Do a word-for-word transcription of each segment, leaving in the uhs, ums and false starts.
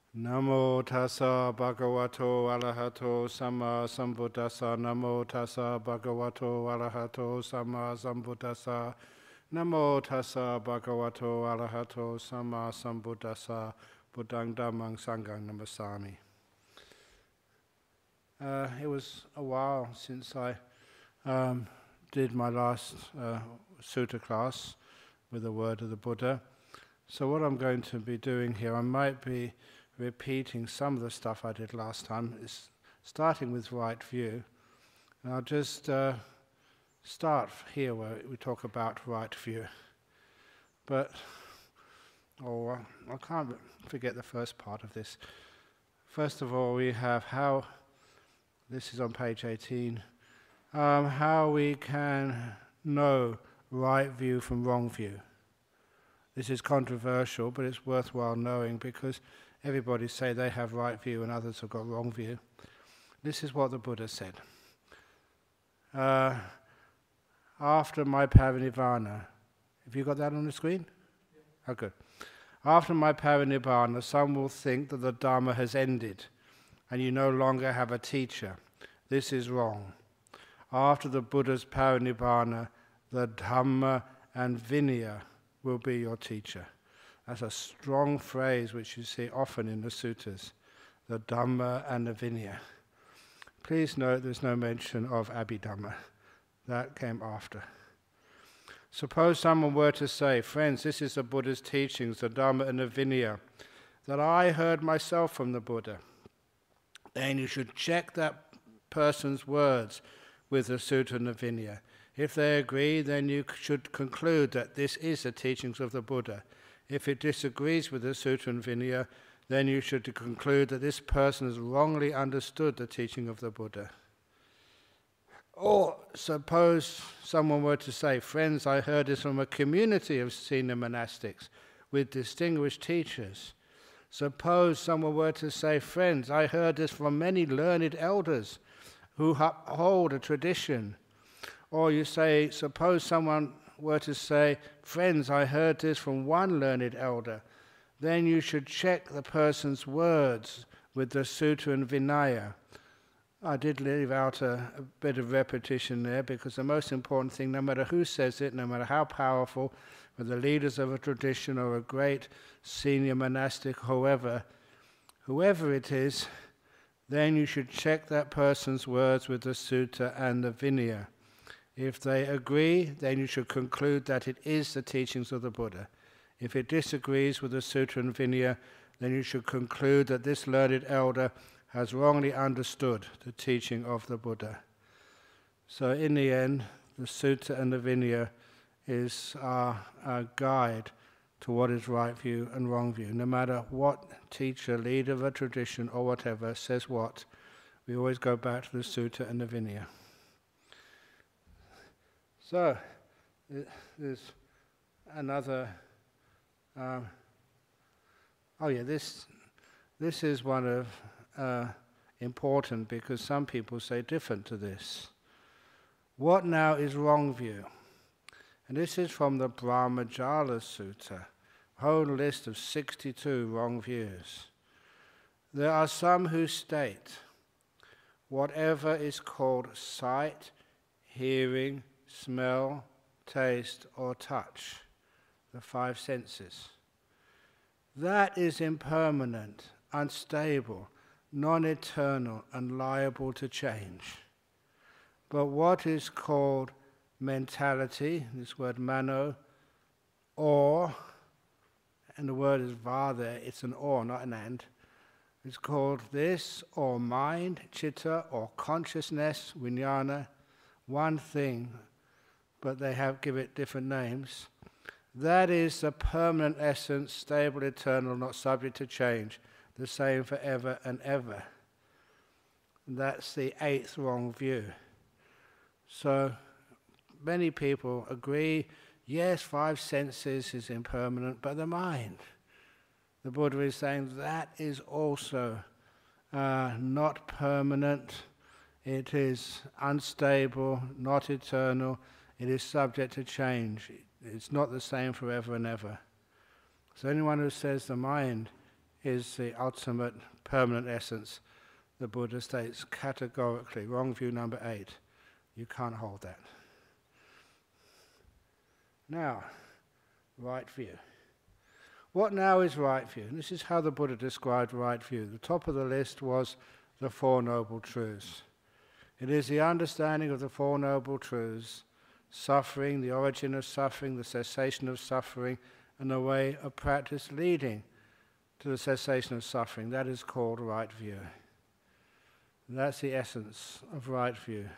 Namo tassa bhagavato arahato samma sambuddhassa. Namo tassa bhagavato arahato samma sambuddhassa. Namo tassa bhagavato arahato samma sambuddhassa. Buddhang dhammang sanghang namasami. Uh, it was a while since I um, did my last uh, sutta class with the word of the Buddha. So what I'm going to be doing here, I might be repeating some of the stuff I did last time, is starting with right view. And I'll just uh, start here where we talk about right view. But, oh, I can't forget the first part of this. First of all, we have how, this is on page eighteen, um, how we can know right view from wrong view. This is controversial, but it's worthwhile knowing because everybody say they have right view and others have got wrong view. This is what the Buddha said. Uh, after my parinirvana, have you got that on the screen? Yeah. Oh, good. After my parinirvana, some will think that the Dharma has ended and you no longer have a teacher. This is wrong. After the Buddha's parinirvana, the Dhamma and Vinaya will be your teacher. That's a strong phrase which you see often in the suttas, the Dhamma and the Vinaya. Please note there's no mention of Abhidhamma. That came after. Suppose someone were to say, friends, this is the Buddha's teachings, the Dhamma and the Vinaya, that I heard myself from the Buddha. Then you should check that person's words with the Sutta and the Vinaya. If they agree, then you should conclude that this is the teachings of the Buddha. If it disagrees with the Sutta and Vinaya, then you should conclude that this person has wrongly understood the teaching of the Buddha. Or suppose someone were to say, friends, I heard this from a community of senior monastics with distinguished teachers. Suppose someone were to say, friends, I heard this from many learned elders who uphold a tradition. Or you say, suppose someone were to say, friends, I heard this from one learned elder, then you should check the person's words with the Sutta and Vinaya. I did leave out a, a bit of repetition there because the most important thing, no matter who says it, no matter how powerful, whether the leaders of a tradition or a great senior monastic, whoever, whoever it is, then you should check that person's words with the Sutta and the Vinaya. If they agree, then you should conclude that it is the teachings of the Buddha. If it disagrees with the Sutta and Vinaya, then you should conclude that this learned elder has wrongly understood the teaching of the Buddha. So in the end, the Sutta and the Vinaya is our, our guide to what is right view and wrong view. No matter what teacher, leader of a tradition or whatever says what, we always go back to the Sutta and the Vinaya. So, there's another, um, oh yeah, this this is one of uh, important because some people say different to this. What now is wrong view? And this is from the Brahmajala Sutta, a whole list of sixty-two wrong views. There are some who state whatever is called sight, hearing, smell, taste, or touch, the five senses. That is impermanent, unstable, non-eternal, and liable to change. But what is called mentality, this word mano, or, and the word is va there, it's an or, not an and, it's called this, or mind, chitta, or consciousness, vijnana, one thing, but they have give it different names. That is the permanent essence, stable, eternal, not subject to change, the same forever and ever. And that's the eighth wrong view. So many people agree, yes, five senses is impermanent, but the mind, the Buddha is saying that is also uh, not permanent, it is unstable, not eternal, it is subject to change. It's not the same forever and ever. So anyone who says the mind is the ultimate permanent essence, the Buddha states categorically, wrong view number eight, you can't hold that. Now, right view. What now is right view? And this is how the Buddha described right view. The top of the list was the Four Noble Truths. It is the understanding of the Four Noble Truths, suffering, the origin of suffering, the cessation of suffering, and the way of practice leading to the cessation of suffering. That is called right view. And that's the essence of right view.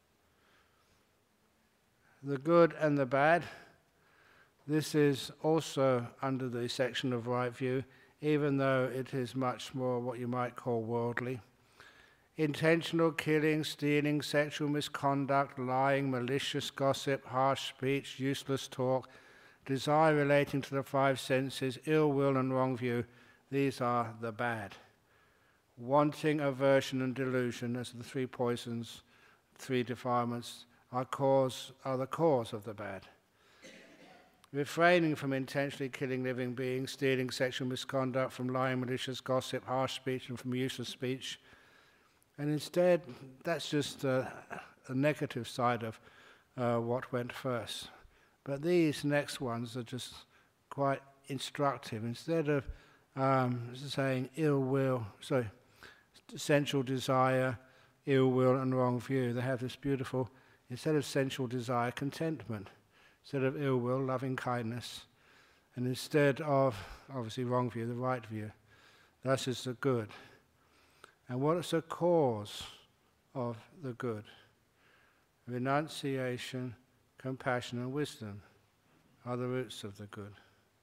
The good and the bad, this is also under the section of right view, even though it is much more what you might call worldly. Intentional killing, stealing, sexual misconduct, lying, malicious gossip, harsh speech, useless talk, desire relating to the five senses, ill will and wrong view, these are the bad. Wanting, aversion and delusion, as the three poisons, three defilements, are, cause, are the cause of the bad. Refraining from intentionally killing living beings, stealing, sexual misconduct, from lying, malicious gossip, harsh speech and from useless speech. And instead, that's just uh, a negative side of uh, what went first. But these next ones are just quite instructive. Instead of um, saying ill will, sorry, sensual desire, ill will and wrong view, they have this beautiful, instead of sensual desire, contentment. Instead of ill will, loving kindness. And instead of, obviously, wrong view, the right view. That is the good. And what is the cause of the good? Renunciation, compassion and wisdom are the roots of the good.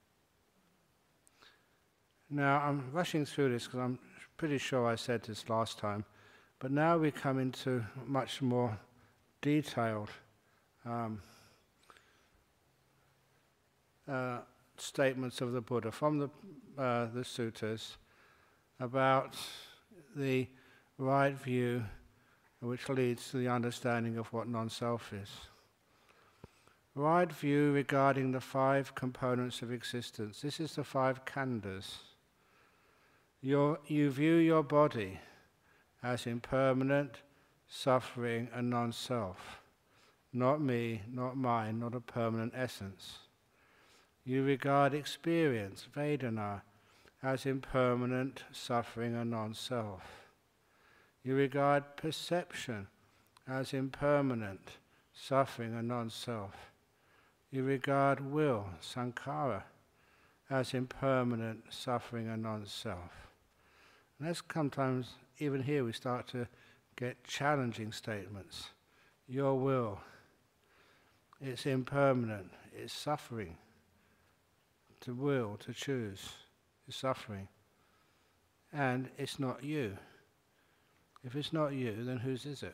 Now, I'm rushing through this because I'm pretty sure I said this last time, but now we come into much more detailed um, uh, statements of the Buddha from the, uh, the suttas about the right view which leads to the understanding of what non-self is. Right view regarding the five components of existence. This is the five khandhas. Your, you view your body as impermanent, suffering and non-self. Not me, not mine, not a permanent essence. You regard experience, Vedana, as impermanent, suffering and non-self. You regard perception as impermanent, suffering and non-self. You regard will, sankhara, as impermanent, suffering and non-self. And that's sometimes, even here we start to get challenging statements. Your will, it's impermanent, it's suffering. To will, to choose, is suffering. And it's not you. If it's not you, then whose is it?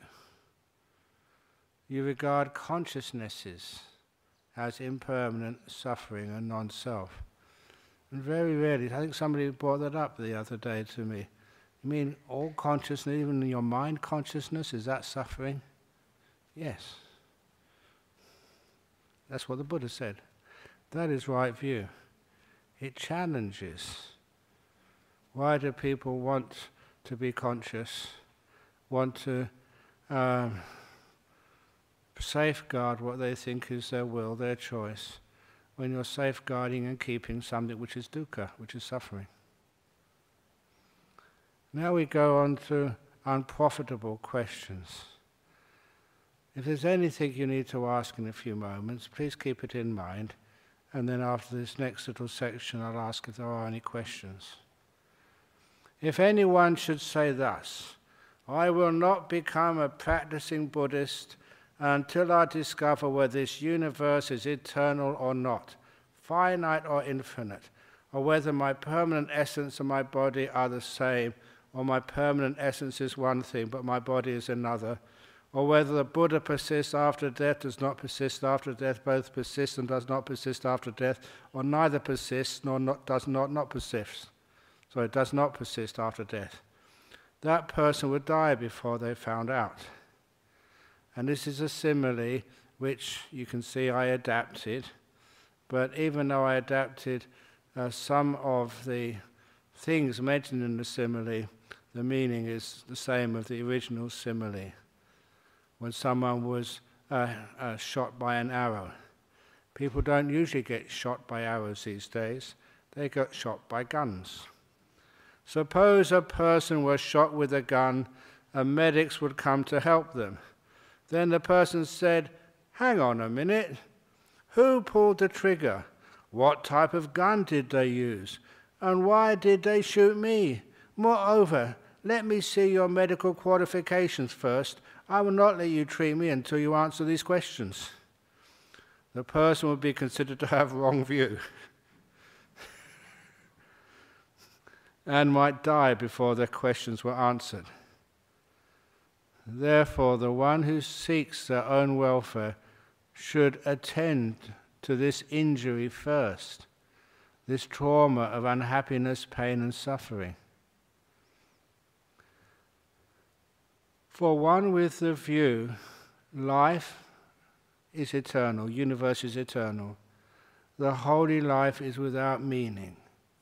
You regard consciousnesses as impermanent, suffering and non-self. And very rarely, I think somebody brought that up the other day to me. You mean all consciousness, even your mind consciousness, is that suffering? Yes. That's what the Buddha said. That is right view. It challenges. Why do people want to be conscious, want to um, safeguard what they think is their will, their choice, when you're safeguarding and keeping something which is dukkha, which is suffering? Now we go on to unprofitable questions. If there's anything you need to ask in a few moments, please keep it in mind. And then after this next little section, I'll ask if there are any questions. If anyone should say thus, I will not become a practicing Buddhist until I discover whether this universe is eternal or not, finite or infinite, or whether my permanent essence and my body are the same, or my permanent essence is one thing but my body is another, or whether the Buddha persists after death, does not persist after death, both persists and does not persist after death, or neither persists nor not, does not not persist. So it does not persist after death. That person would die before they found out. And this is a simile which you can see I adapted, but even though I adapted uh, some of the things mentioned in the simile, the meaning is the same of the original simile. When someone was uh, uh, shot by an arrow, people don't usually get shot by arrows these days, they get shot by guns. Suppose a person was shot with a gun and medics would come to help them. Then the person said, "Hang on a minute, who pulled the trigger? What type of gun did they use? And why did they shoot me? Moreover, let me see your medical qualifications first. I will not let you treat me until you answer these questions." The person would be considered to have wrong view and might die before their questions were answered. Therefore, the one who seeks their own welfare should attend to this injury first, this trauma of unhappiness, pain, and suffering. For one with the view, life is eternal, universe is eternal, the holy life is without meaning.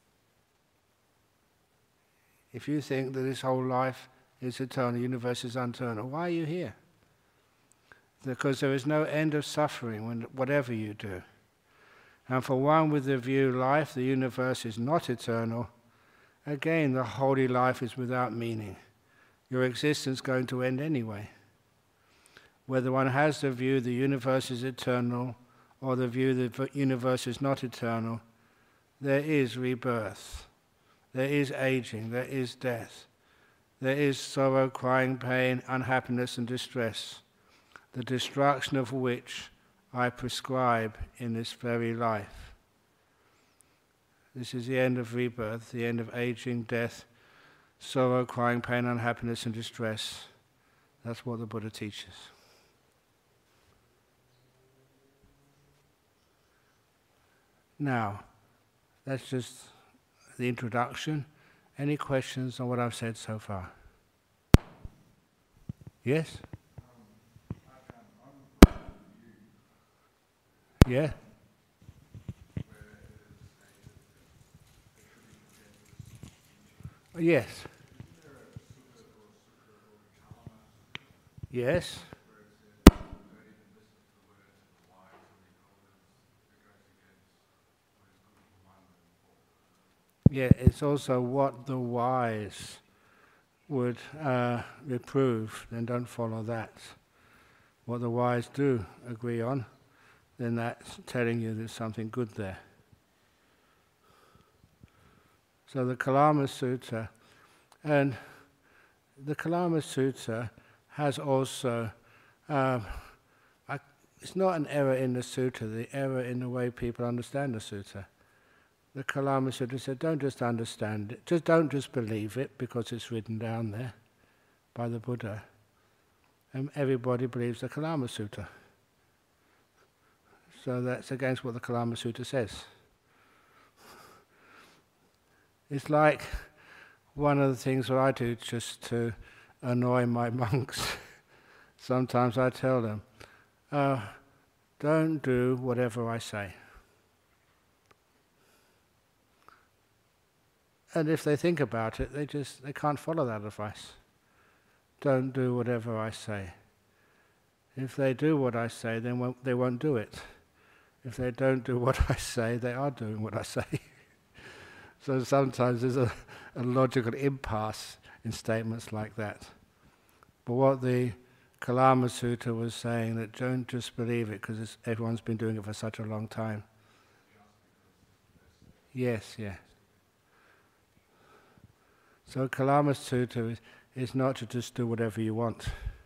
If you think that this whole life is eternal, universe is eternal, why are you here? Because there is no end of suffering when, whatever you do. And for one with the view, life, the universe is not eternal, again, the holy life is without meaning. Your existence is going to end anyway. Whether one has the view the universe is eternal or the view the universe is not eternal, there is rebirth, there is aging, there is death, there is sorrow, crying, pain, unhappiness and distress, the destruction of which I prescribe in this very life. This is the end of rebirth, the end of aging, death, sorrow, crying, pain, unhappiness and distress. That's what the Buddha teaches. Now, that's just the introduction. Any questions on what I've said so far? Yes? Yeah? Yes. Yes. Yeah, it's also what the wise would uh, reprove, then don't follow that. What the wise do agree on, then that's telling you there's something good there. So the Kalama Sutta, and the Kalama Sutta has also, um, I, it's not an error in the sutta, the error in the way people understand the sutta. The Kalama Sutta said, don't just understand it, just don't just believe it because it's written down there by the Buddha. And everybody believes the Kalama Sutta. So that's against what the Kalama Sutta says. It's like one of the things that I do just to annoy my monks. Sometimes I tell them, uh, don't do whatever I say. And if they think about it, they just they can't follow that advice. Don't do whatever I say. If they do what I say, then won't, they won't do it. If they don't do what I say, they are doing what I say. So sometimes there's a, a logical impasse in statements like that. But what the Kalama Sutta was saying, that don't just believe it because everyone's been doing it for such a long time. Yes, yeah. So Kalama Sutta is, is not to just do whatever you want.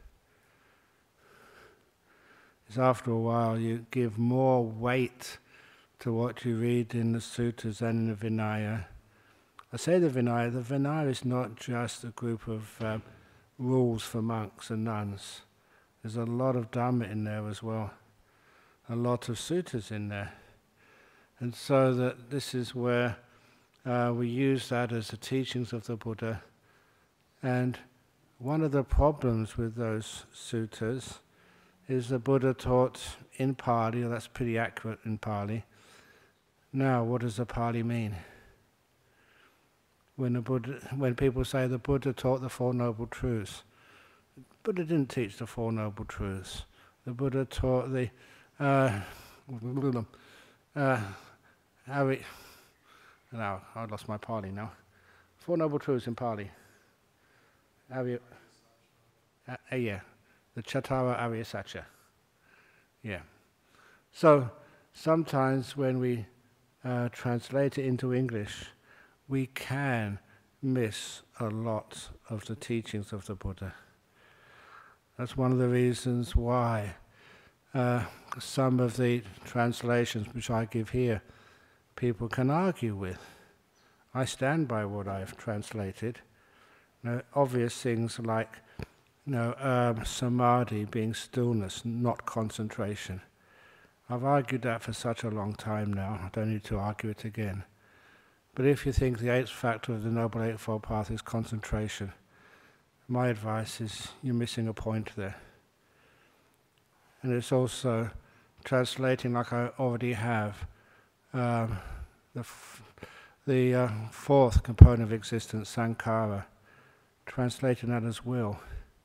It's after a while you give more weight to what you read in the suttas and in the Vinaya. I say the Vinaya, the Vinaya is not just a group of um, rules for monks and nuns. There's a lot of Dhamma in there as well, a lot of suttas in there. And so that this is where uh, we use that as the teachings of the Buddha. And one of the problems with those suttas is the Buddha taught in Pali, or that's pretty accurate in Pali. Now, what does the Pali mean? when the Buddha, when people say the Buddha taught the Four Noble Truths. The Buddha didn't teach the Four Noble Truths. The Buddha taught the uh, uh, how we, now I lost my Pali now. Four Noble Truths in Pali. How you, uh, uh, yeah, the Chattara Arya Satya. Yeah. So sometimes when we uh, translate it into English, we can miss a lot of the teachings of the Buddha. That's one of the reasons why uh, some of the translations which I give here, people can argue with. I stand by what I've translated. You know, obvious things like you know, um, samadhi being stillness, not concentration. I've argued that for such a long time now, I don't need to argue it again. But if you think the eighth factor of the Noble Eightfold Path is concentration, my advice is you're missing a point there. And it's also translating, like I already have, um, the, f the uh, fourth component of existence, sankhara, translating that as will.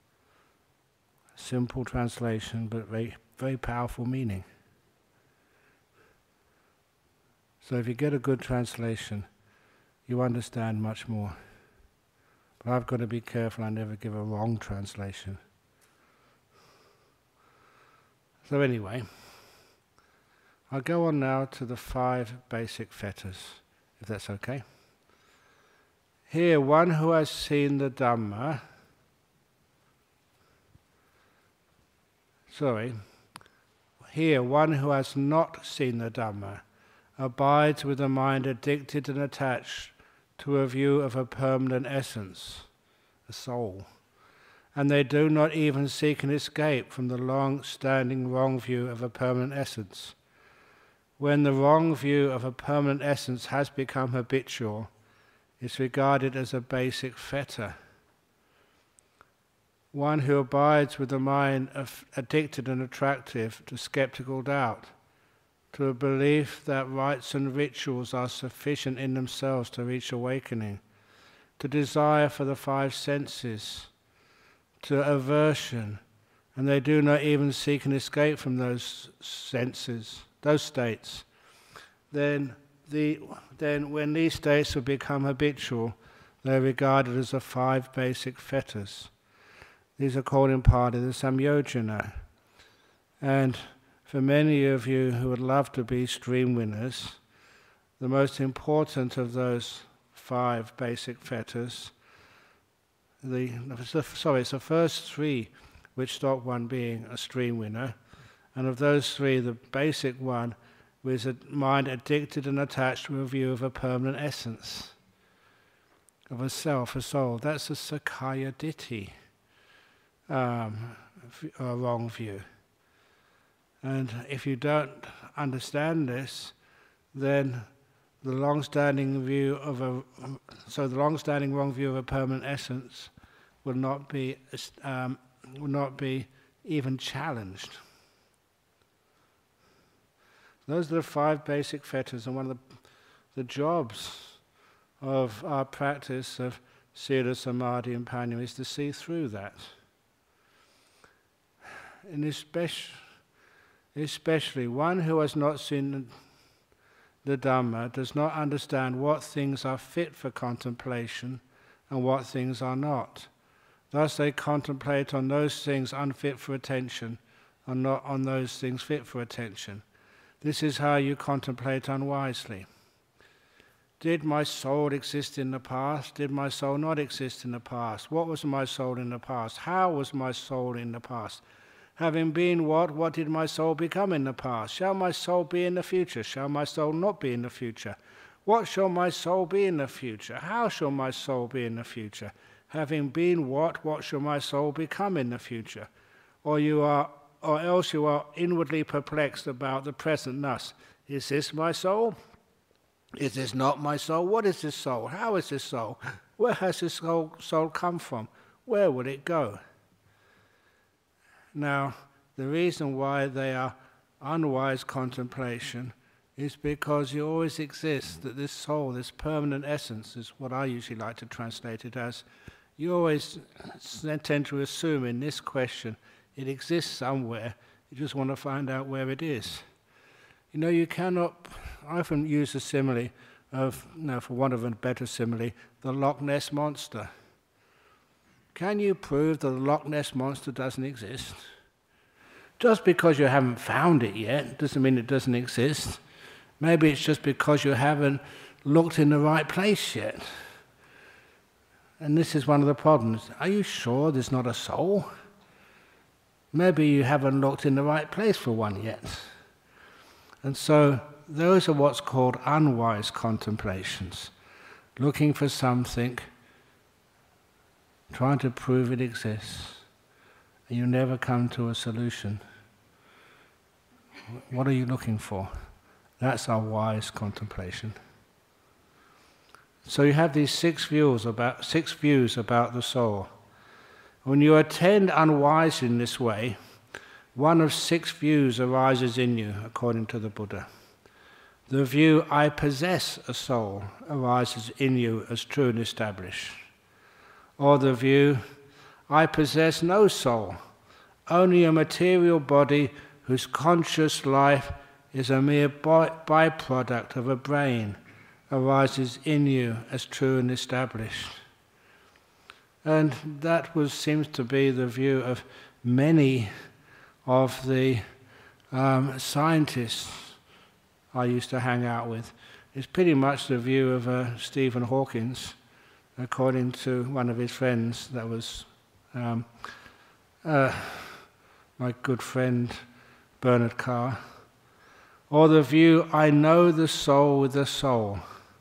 Simple translation, but very, very powerful meaning. So if you get a good translation, you understand much more. But I've got to be careful I never give a wrong translation. So anyway, I'll go on now to the five basic fetters, if that's okay. Here, one who has seen the Dhamma, sorry, here, one who has not seen the Dhamma abides with a mind addicted and attached to a view of a permanent essence, a soul, and they do not even seek an escape from the long-standing wrong view of a permanent essence. When the wrong view of a permanent essence has become habitual, it's regarded as a basic fetter. One who abides with a mind of addicted and attractive to skeptical doubt, to a belief that rites and rituals are sufficient in themselves to reach awakening, to desire for the five senses, to aversion, and they do not even seek an escape from those senses, those states, then, the, then when these states have become habitual, they are regarded as the five basic fetters. These are called in Pali the samyojana. And for many of you who would love to be stream winners, the most important of those five basic fetters, the, sorry, it's the first three which stop one being a stream winner, and of those three, the basic one is a mind addicted and attached to a view of a permanent essence, of a self, a soul. That's a Sakkaya Ditthi, um, a wrong view. And if you don't understand this, then the long-standing view of a so the long-standing wrong view of a permanent essence will not be um, will not be even challenged. Those are the five basic fetters, and one of the, the jobs of our practice of Sila, Samadhi, and Panna is to see through that. And especially. Especially one who has not seen the Dhamma does not understand what things are fit for contemplation and what things are not. Thus they contemplate on those things unfit for attention and not on those things fit for attention. This is how you contemplate unwisely. Did my soul exist in the past? Did my soul not exist in the past? What was my soul in the past? How was my soul in the past? Having been what, what did my soul become in the past? Shall my soul be in the future? Shall my soul not be in the future? What shall my soul be in the future? How shall my soul be in the future? Having been what, what shall my soul become in the future? Or you are, or else you are inwardly perplexed about the present thus. Is this my soul? Is this not my soul? What is this soul? How is this soul? Where has this soul, soul come from? Where will it go? Now, the reason why they are unwise contemplation is because you always exist, that this soul, this permanent essence, is what I usually like to translate it as. You always tend to assume in this question, it exists somewhere, you just want to find out where it is. You know, you cannot, I often use the simile of, no, for want of a better simile, the Loch Ness Monster. Can you prove that the Loch Ness Monster doesn't exist? Just because you haven't found it yet doesn't mean it doesn't exist. Maybe it's just because you haven't looked in the right place yet. And this is one of the problems. Are you sure there's not a soul? Maybe you haven't looked in the right place for one yet. And so those are what's called unwise contemplations. Looking for something, trying to prove it exists, and you never come to a solution. What are you looking for? That's our wise contemplation. So you have these six views about six views about the soul. When you attend unwise in this way, one of six views arises in you, according to the Buddha. The view, I possess a soul, arises in you as true and established. Or the view, I possess no soul, only a material body whose conscious life is a mere by- byproduct of a brain, arises in you as true and established. And that was, seems to be the view of many of the um, scientists I used to hang out with. It's pretty much the view of uh, Stephen Hawking, according to one of his friends, that was um, uh, my good friend Bernard Carr. Or the view, I know the soul with the soul.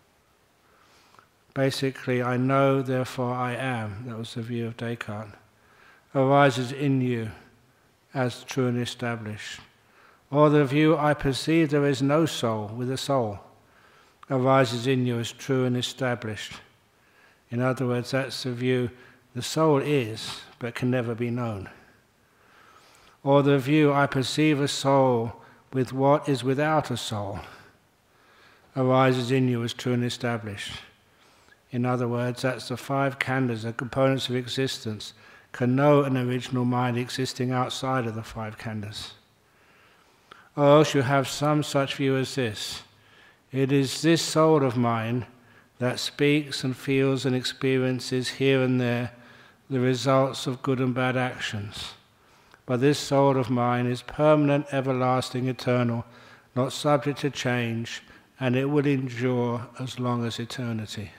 Basically, I know, therefore I am. That was the view of Descartes. Arises in you as true and established. Or the view, I perceive there is no soul with a soul. Arises in you as true and established. In other words, that's the view, the soul is, but can never be known. Or the view, I perceive a soul with what is without a soul, arises in you as true and established. In other words, that's the five khandhas, the components of existence, can know an original mind existing outside of the five khandhas. Or else you have some such view as this. It is this soul of mine that speaks and feels and experiences here and there the results of good and bad actions. But this soul of mine is permanent, everlasting, eternal, not subject to change, and it will endure as long as eternity.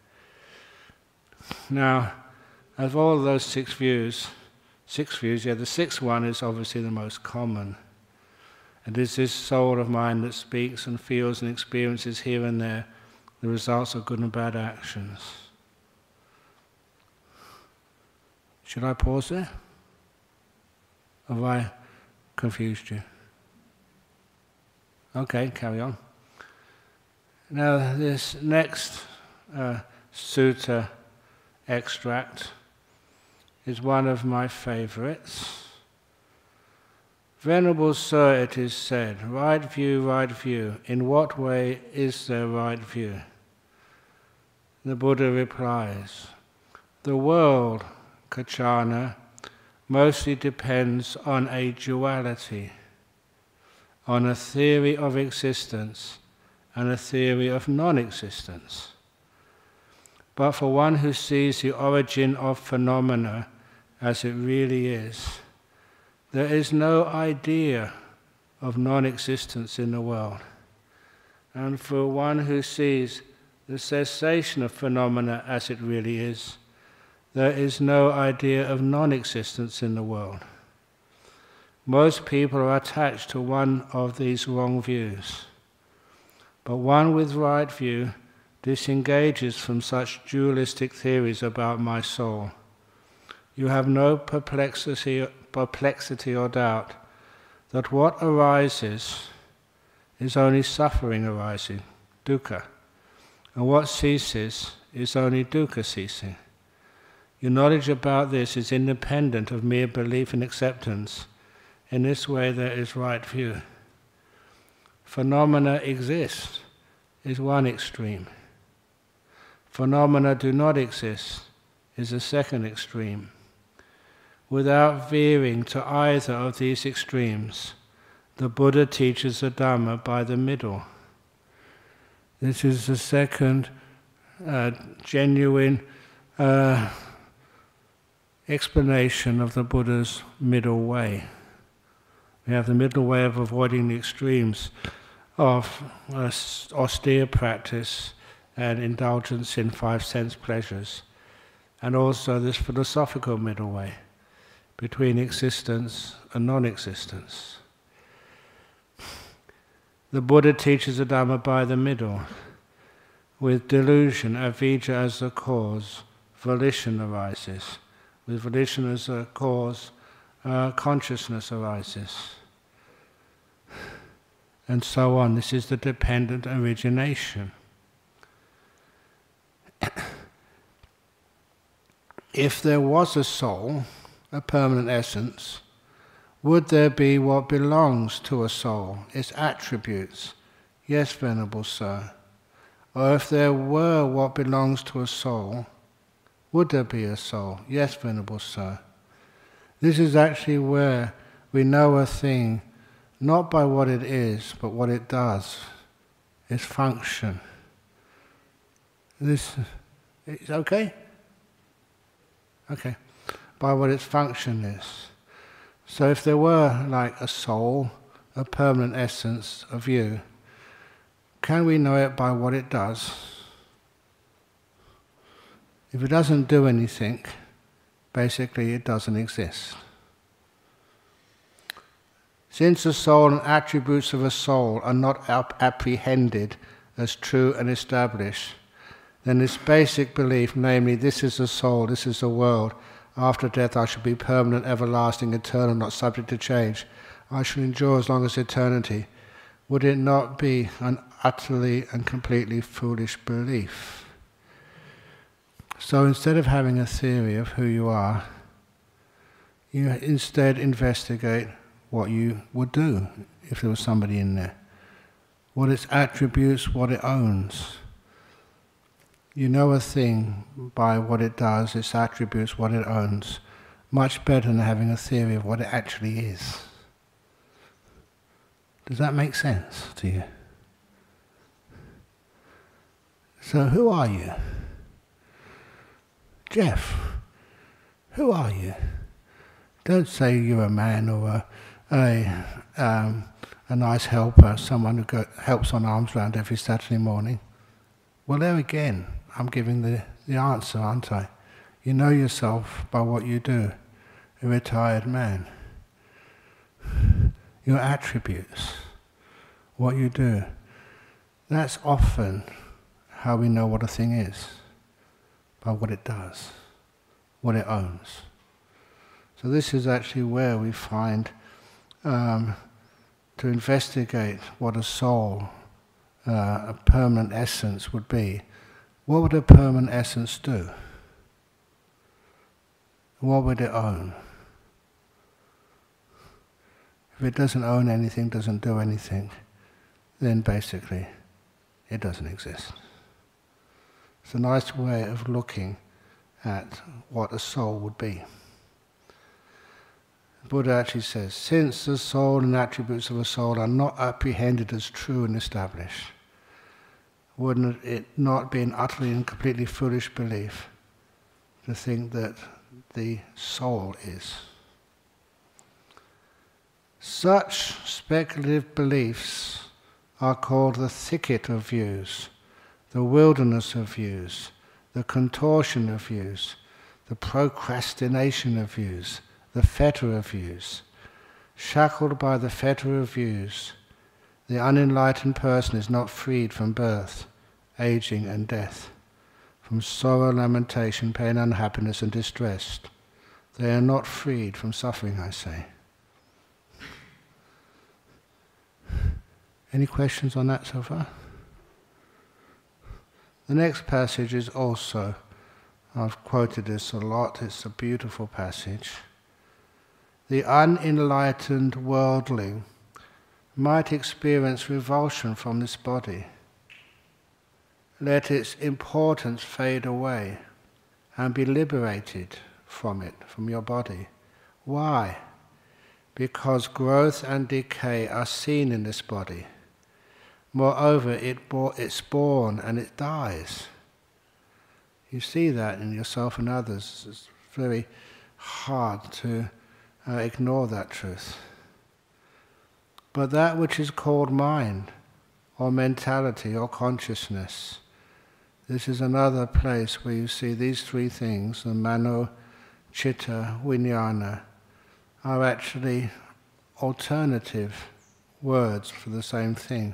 Now, of all of those six views, six views, yeah, the sixth one is obviously the most common. It is this soul of mine that speaks and feels and experiences here and there the results of good and bad actions. Should I pause there? Have I confused you? Okay, carry on. Now this next uh, sutta extract is one of my favorites. Venerable Sir, it is said, right view, right view. In what way is there right view? The Buddha replies, the world, Kachana, mostly depends on a duality, on a theory of existence and a theory of non-existence. But for one who sees the origin of phenomena as it really is, there is no idea of non-existence in the world. And for one who sees the cessation of phenomena as it really is, there is no idea of non-existence in the world. Most people are attached to one of these wrong views. But one with right view disengages from such dualistic theories about my soul. You have no perplexity, perplexity or doubt that what arises is only suffering arising, dukkha, and what ceases is only dukkha ceasing. Your knowledge about this is independent of mere belief and acceptance. In this way there is right view. phenomena exist is one extreme. Phenomena do not exist is the second extreme. Without veering to either of these extremes, the Buddha teaches the Dhamma by the middle. This is the second uh, genuine uh, explanation of the Buddha's middle way. We have the middle way of avoiding the extremes of uh, austere practice and indulgence in five sense pleasures, and also this philosophical middle way between existence and non-existence. The Buddha teaches the Dhamma by the middle. With delusion, avijja as the cause, volition arises. With volition as a cause, uh, consciousness arises. And so on. This is the dependent origination. If there was a soul, a permanent essence, would there be what belongs to a soul, its attributes? Yes, Venerable Sir. Or if there were what belongs to a soul, would there be a soul? Yes, Venerable Sir. This is actually where we know a thing not by what it is, but what it does, its function. This is okay? Okay. By what its function is. So if there were like a soul, a permanent essence of you, can we know it by what it does? If it doesn't do anything, basically it doesn't exist. Since the soul and attributes of a soul are not apprehended as true and established, then this basic belief, namely, this is the soul, this is the world, after death I shall be permanent, everlasting, eternal, not subject to change, I shall endure as long as eternity, would it not be an utterly and completely foolish belief? So instead of having a theory of who you are, you instead investigate what you would do if there was somebody in there. What its attributes, what it owns. You know a thing by what it does, its attributes, what it owns, much better than having a theory of what it actually is. Does that make sense to you? So who are you? Jeff, who are you? Don't say you're a man or a, a, um, a nice helper, someone who go, helps on arms round every Saturday morning. Well, there again, I'm giving the, the answer, aren't I? You know yourself by what you do, a retired man. Your attributes, what you do. That's often how we know what a thing is, by what it does, what it owns. So this is actually where we find um, to investigate what a soul, uh, a permanent essence would be. What would a permanent essence do? What would it own? If it doesn't own anything, doesn't do anything, then basically it doesn't exist. It's a nice way of looking at what a soul would be. The Buddha actually says, since the soul and attributes of a soul are not apprehended as true and established, wouldn't it not be an utterly and completely foolish belief to think that the soul is? Such speculative beliefs are called the thicket of views, the wilderness of views, the contortion of views, the procrastination of views, the fetter of views. Shackled by the fetter of views, the unenlightened person is not freed from birth, aging and death, from sorrow, lamentation, pain, unhappiness and distress. They are not freed from suffering, I say. Any questions on that so far? The next passage is also, I've quoted this a lot, it's a beautiful passage. The unenlightened worldling might experience revulsion from this body. Let its importance fade away and be liberated from it, from your body. Why? Because growth and decay are seen in this body. Moreover, it bo- it's born and it dies. You see that in yourself and others. It's very hard to uh, ignore that truth. But that which is called mind, or mentality, or consciousness, this is another place where you see these three things, the mano, chitta, vijnana, are actually alternative words for the same thing.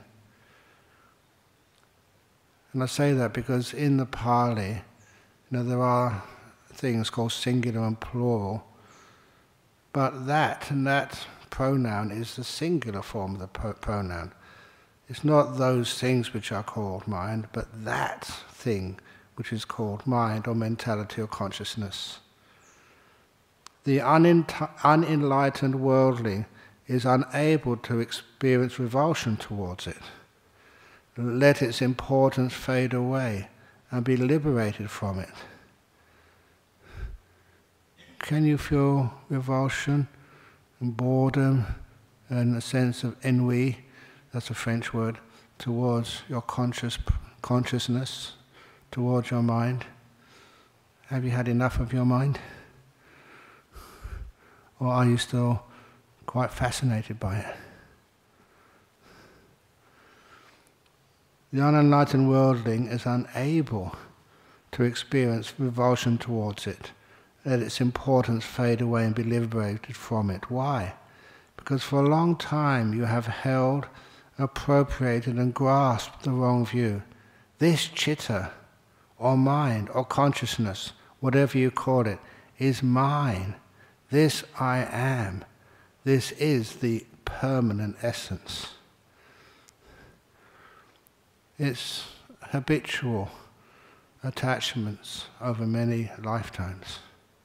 And I say that because in the Pali, you know, there are things called singular and plural, but that and that pronoun is the singular form of the pro- pronoun. It's not those things which are called mind, but that thing which is called mind or mentality or consciousness. The unent- unenlightened worldling is unable to experience revulsion towards it. Let its importance fade away and be liberated from it. Can you feel revulsion and boredom and a sense of ennui, that's a French word, towards your conscious consciousness, towards your mind? Have you had enough of your mind? Or are you still quite fascinated by it? The unenlightened worldling is unable to experience revulsion towards it. Let its importance fade away and be liberated from it. Why? Because for a long time you have held, appropriated and grasped the wrong view. This chitta, or mind, or consciousness, whatever you call it, is mine. This I am. This is the permanent essence. It's habitual attachments over many lifetimes.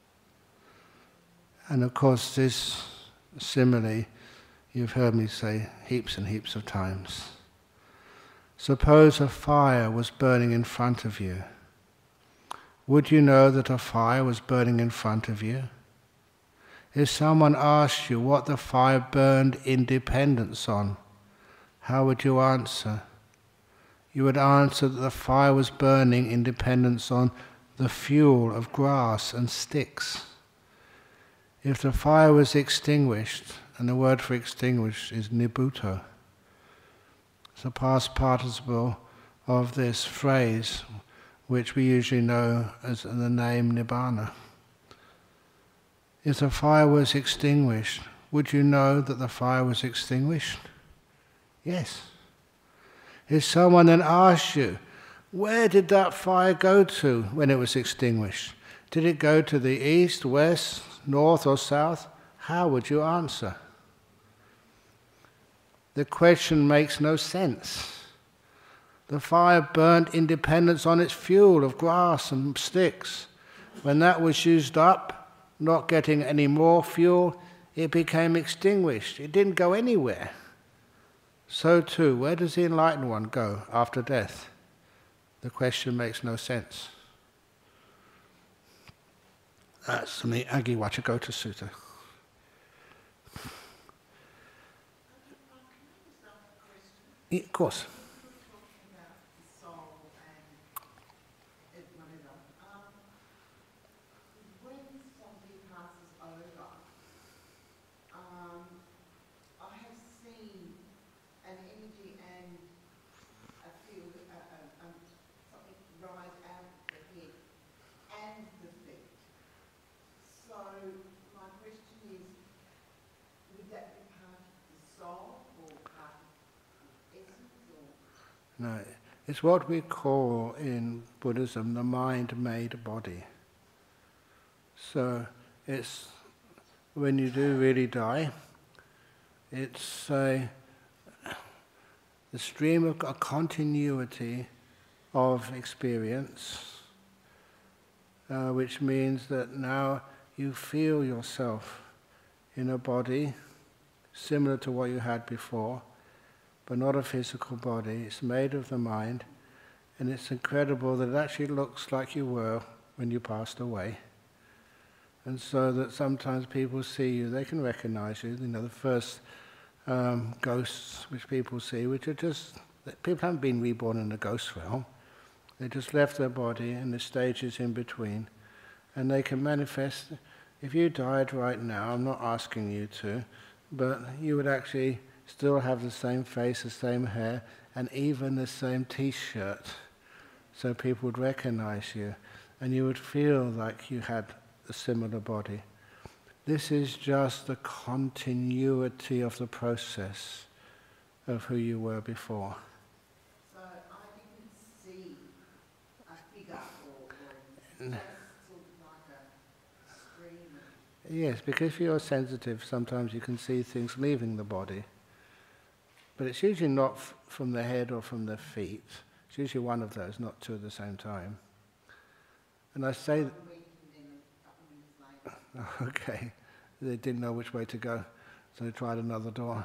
And of course this simile, you've heard me say heaps and heaps of times. Suppose a fire was burning in front of you. Would you know that a fire was burning in front of you? If someone asked you what the fire burned in dependence on, how would you answer? You would answer that the fire was burning in dependence on the fuel of grass and sticks. If the fire was extinguished, and the word for extinguished is nibbutto, it's a past participle of this phrase which we usually know as the name Nibbana. If the fire was extinguished, would you know that the fire was extinguished? Yes. If someone then asked you, where did that fire go to when it was extinguished? Did it go to the east, west, north or south? How would you answer? The question makes no sense. The fire burnt in dependence on its fuel of grass and sticks. When that was used up, not getting any more fuel, it became extinguished. It didn't go anywhere. So too, where does the enlightened one go after death? The question makes no sense. That's from the Agiwachagota Sutta. Yeah, of course. No, it's what we call in Buddhism the mind-made body. So it's when you do really die, it's a, the stream of a continuity of experience, uh, which means that now you feel yourself in a body similar to what you had before, but not a physical body. It's made of the mind, and it's incredible that it actually looks like you were when you passed away. And so that sometimes people see you, they can recognize you. You know, the first um, ghosts which people see, which are just, people haven't been reborn in the ghost realm. They just left their body and the stages in between. And they can manifest. If you died right now, I'm not asking you to, but you would actually still have the same face, the same hair, and even the same t-shirt. So people would recognize you, and you would feel like you had a similar body. This is just the continuity of the process of who you were before. So I didn't see a figure or, or just sort of like a stream. Yes, because if you're sensitive, sometimes you can see things leaving the body. But it's usually not f- from the head or from the feet. It's usually one of those, not two at the same time. And I say... Th- okay. They didn't know which way to go, so they tried another door.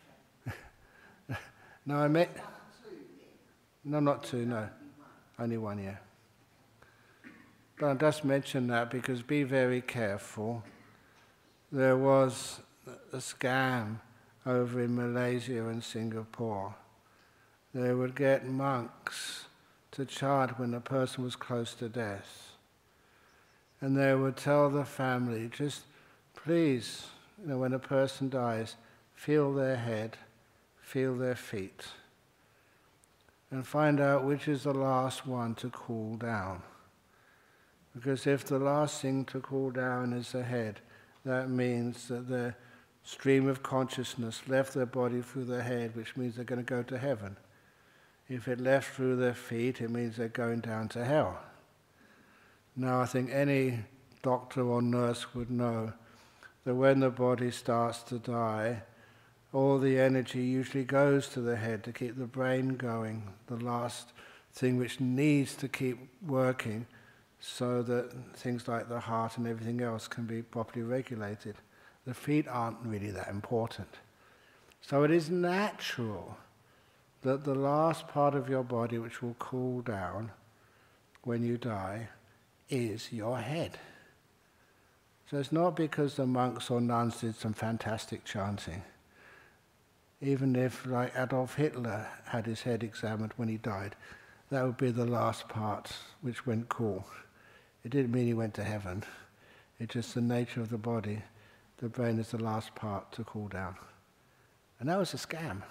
No, I met... No, not two, no. Only one, yeah. But I just mention that because be very careful. There was a scam over in Malaysia and Singapore. They would get monks to chant when a person was close to death. And they would tell the family, just please, you know, when a person dies, feel their head, feel their feet, and find out which is the last one to cool down. Because if the last thing to cool down is the head, that means that the stream of consciousness left their body through their head, which means they're going to go to heaven. If it left through their feet, it means they're going down to hell. Now, I think any doctor or nurse would know that when the body starts to die, all the energy usually goes to the head to keep the brain going, the last thing which needs to keep working so that things like the heart and everything else can be properly regulated. The feet aren't really that important. So it is natural that the last part of your body which will cool down when you die is your head. So it's not because the monks or nuns did some fantastic chanting. Even if, like Adolf Hitler had his head examined when he died, that would be the last part which went cool. It didn't mean he went to heaven. It's just the nature of the body. The brain is the last part to cool down. And that was a scam.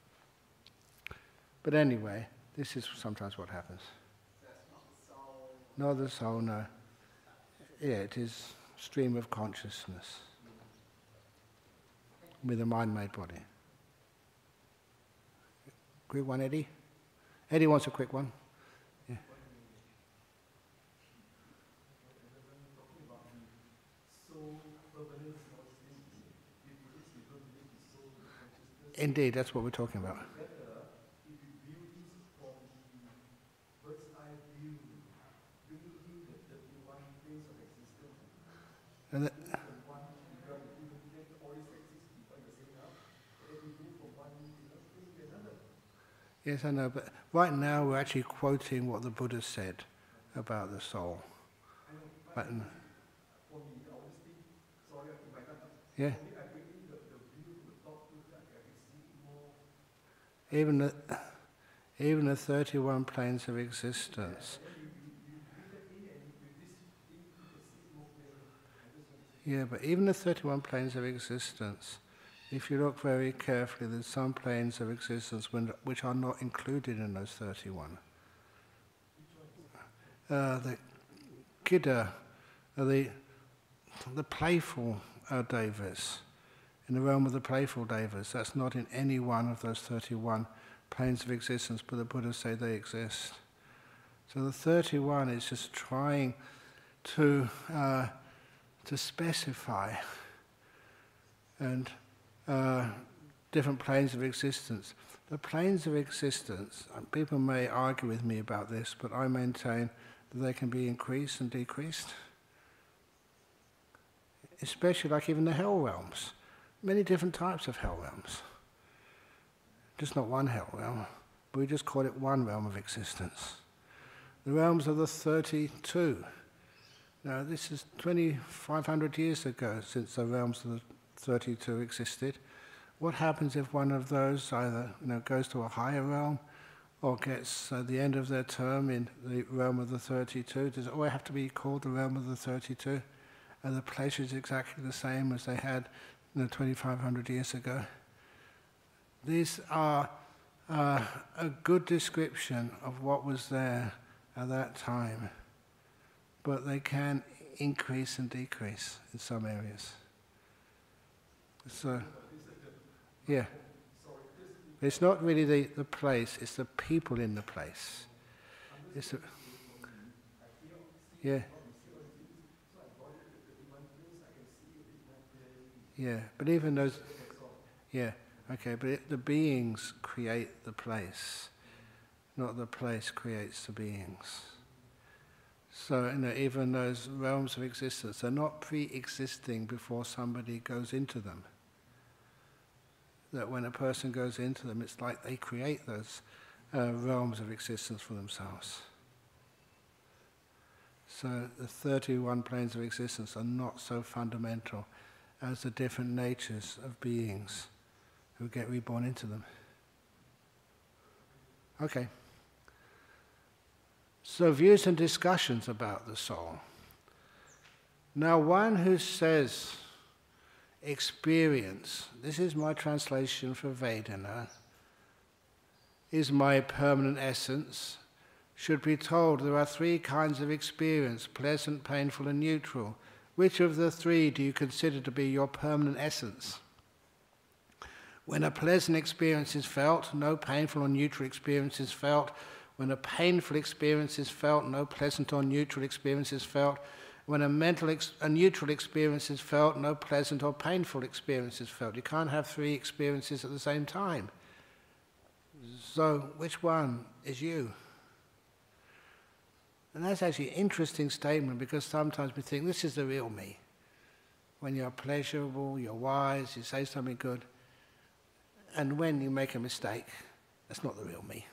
But anyway, this is sometimes what happens. That's not the soul. Not the soul, no. Yeah, it is stream of consciousness with a mind-made body. Quick one, Eddie? Eddie wants a quick one. Yeah. Indeed, that's what we're talking about. And the, yes, I know, but right now we're actually quoting what the Buddha said about the soul. But, yeah. Even the, even the thirty-one planes of existence. Yeah, but even the thirty-one planes of existence, if you look very carefully, there's some planes of existence when, which are not included in those thirty-one. Uh, the Kidda, uh, the, the playful uh, devas, in the realm of the playful devas, that's not in any one of those thirty-one planes of existence, but the Buddha say they exist. So the thirty-one is just trying to uh, to specify and uh, different planes of existence. The planes of existence, people may argue with me about this, but I maintain that they can be increased and decreased. Especially like even the hell realms. Many different types of hell realms. just not one hell realm, but we just call it one realm of existence. The realms of the thirty-two. Now this is twenty-five hundred years ago since the realms of the thirty-two existed. What happens if one of those either you know, goes to a higher realm or gets uh, the end of their term in the realm of the thirty-two? Does it always have to be called the realm of the thirty-two? Are the pleasures exactly the same as they had you know, twenty-five hundred years ago? These are uh, a good description of what was there at that time, but they can increase and decrease in some areas. So, yeah. It's not really the, the place, it's the people in the place. It's a, yeah. Yeah, but even those, yeah, okay, but it, the beings create the place, not the place creates the beings. So, you know, even those realms of existence are not pre-existing before somebody goes into them. That when a person goes into them, it's like they create those uh, realms of existence for themselves. So the thirty-one planes of existence are not so fundamental as the different natures of beings who get reborn into them. Okay. So views and discussions about the soul. Now one who says experience, this is my translation for Vedana, is my permanent essence, should be told there are three kinds of experience, pleasant, painful and neutral. Which of the three do you consider to be your permanent essence? When a pleasant experience is felt, no painful or neutral experience is felt. When a painful experience is felt, no pleasant or neutral experience is felt. When a mental, ex a neutral experience is felt, no pleasant or painful experience is felt. You can't have three experiences at the same time. So, which one is you? And that's actually an interesting statement, because sometimes we think this is the real me. When you're pleasurable, you're wise, you say something good. And when you make a mistake, that's not the real me.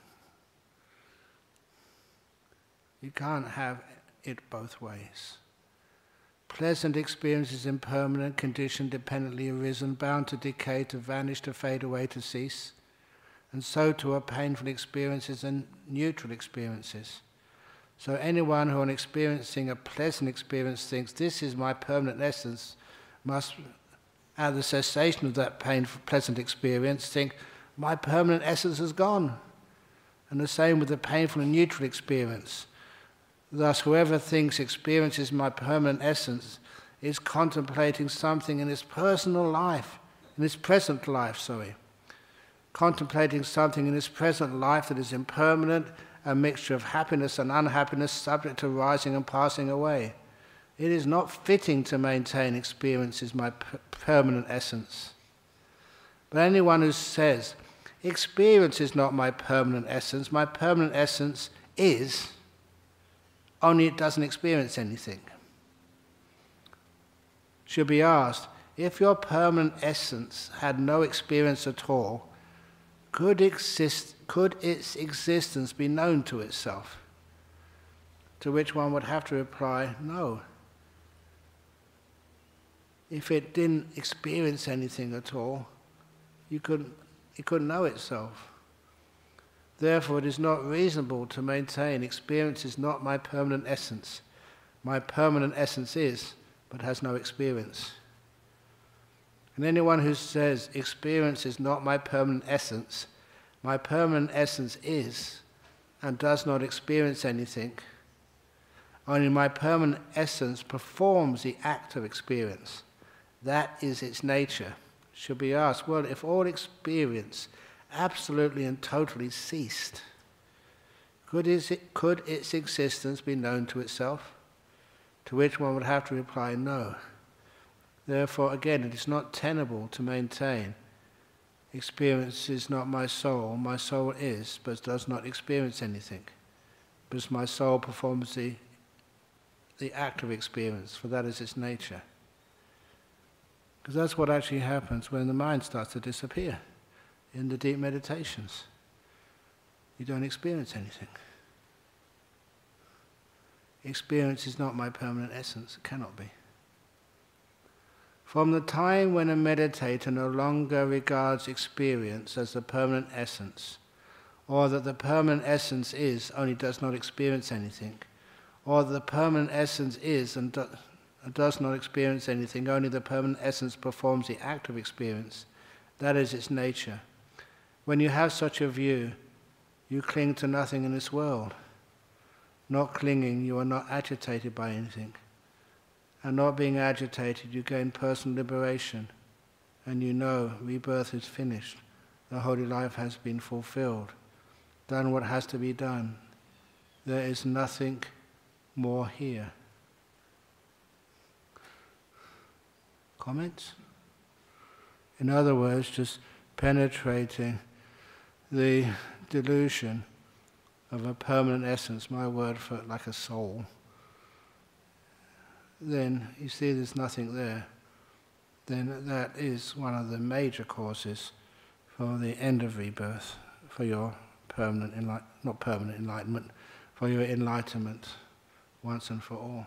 You can't have it both ways. Pleasant experience is impermanent, conditioned, dependently arisen, bound to decay, to vanish, to fade away, to cease. And so too are painful experiences and neutral experiences. So anyone who on experiencing a pleasant experience thinks, this is my permanent essence, must, at the cessation of that painful, pleasant experience, think, my permanent essence has gone. And the same with the painful and neutral experience. Thus, whoever thinks experience is my permanent essence is contemplating something in his personal life, in his present life, sorry. Contemplating something in his present life that is impermanent, a mixture of happiness and unhappiness, subject to rising and passing away. It is not fitting to maintain experience is my per permanent essence. But anyone who says, experience is not my permanent essence, my permanent essence is, only it doesn't experience anything, should be asked, if your permanent essence had no experience at all, could, exist, could its existence be known to itself? To which one would have to reply, no. If it didn't experience anything at all, you couldn't, it couldn't know itself. Therefore, it is not reasonable to maintain experience is not my permanent essence. My permanent essence is, but has no experience. And anyone who says experience is not my permanent essence, my permanent essence is, and does not experience anything, only my permanent essence performs the act of experience. That is its nature. Should be asked, well, if all experience absolutely and totally ceased, could its, could its existence be known to itself? To which one would have to reply, no. Therefore, again, it is not tenable to maintain experience is not my soul, my soul is, but does not experience anything. Because my soul performs the, the act of experience, for that is its nature. Because that's what actually happens when the mind starts to disappear. in the deep meditations. You don't experience anything. Experience is not my permanent essence. It cannot be. From the time when a meditator no longer regards experience as the permanent essence, or that the permanent essence is, only does not experience anything, or that the permanent essence is and do, does not experience anything, only the permanent essence performs the act of experience. That is its nature. When you have such a view, you cling to nothing in this world. Not clinging, you are not agitated by anything. And not being agitated, you gain personal liberation. And you know rebirth is finished. The holy life has been fulfilled. Done what has to be done. There is nothing more here. Comments? In other words, just penetrating the delusion of a permanent essence, my word for it, like a soul, then you see there's nothing there. Then that is one of the major causes for the end of rebirth, for your permanent enlightenment, not permanent enlightenment, for your enlightenment once and for all.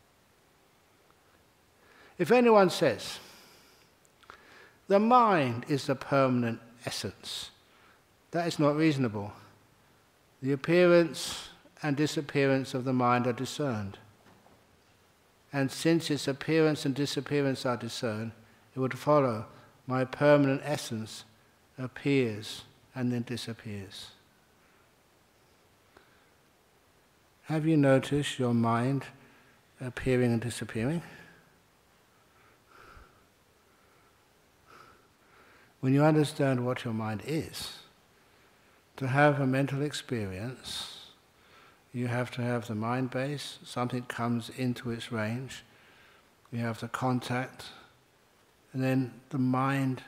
If anyone says, the mind is the permanent essence, that is not reasonable. The appearance and disappearance of the mind are discerned. And since its appearance and disappearance are discerned, it would follow my permanent essence appears and then disappears. Have you noticed your mind appearing and disappearing? When you understand what your mind is, to have a mental experience, you have to have the mind base, something comes into its range, you have the contact, and then the mind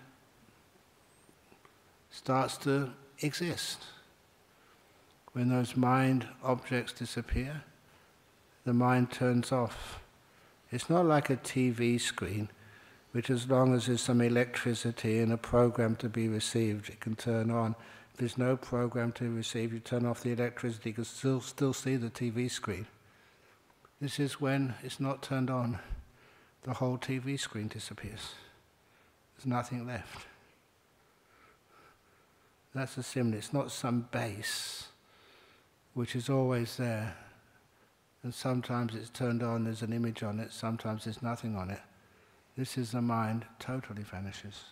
starts to exist. When those mind objects disappear, the mind turns off. It's not like a T V screen, which as long as there's some electricity and a program to be received, it can turn on. If there's no program to receive, you turn off the electricity, you can still, still see the T V screen. This is when it's not turned on, the whole T V screen disappears. There's nothing left. That's a simile. It's not some base which is always there. And sometimes it's turned on, there's an image on it, sometimes there's nothing on it. This is the mind totally vanishes.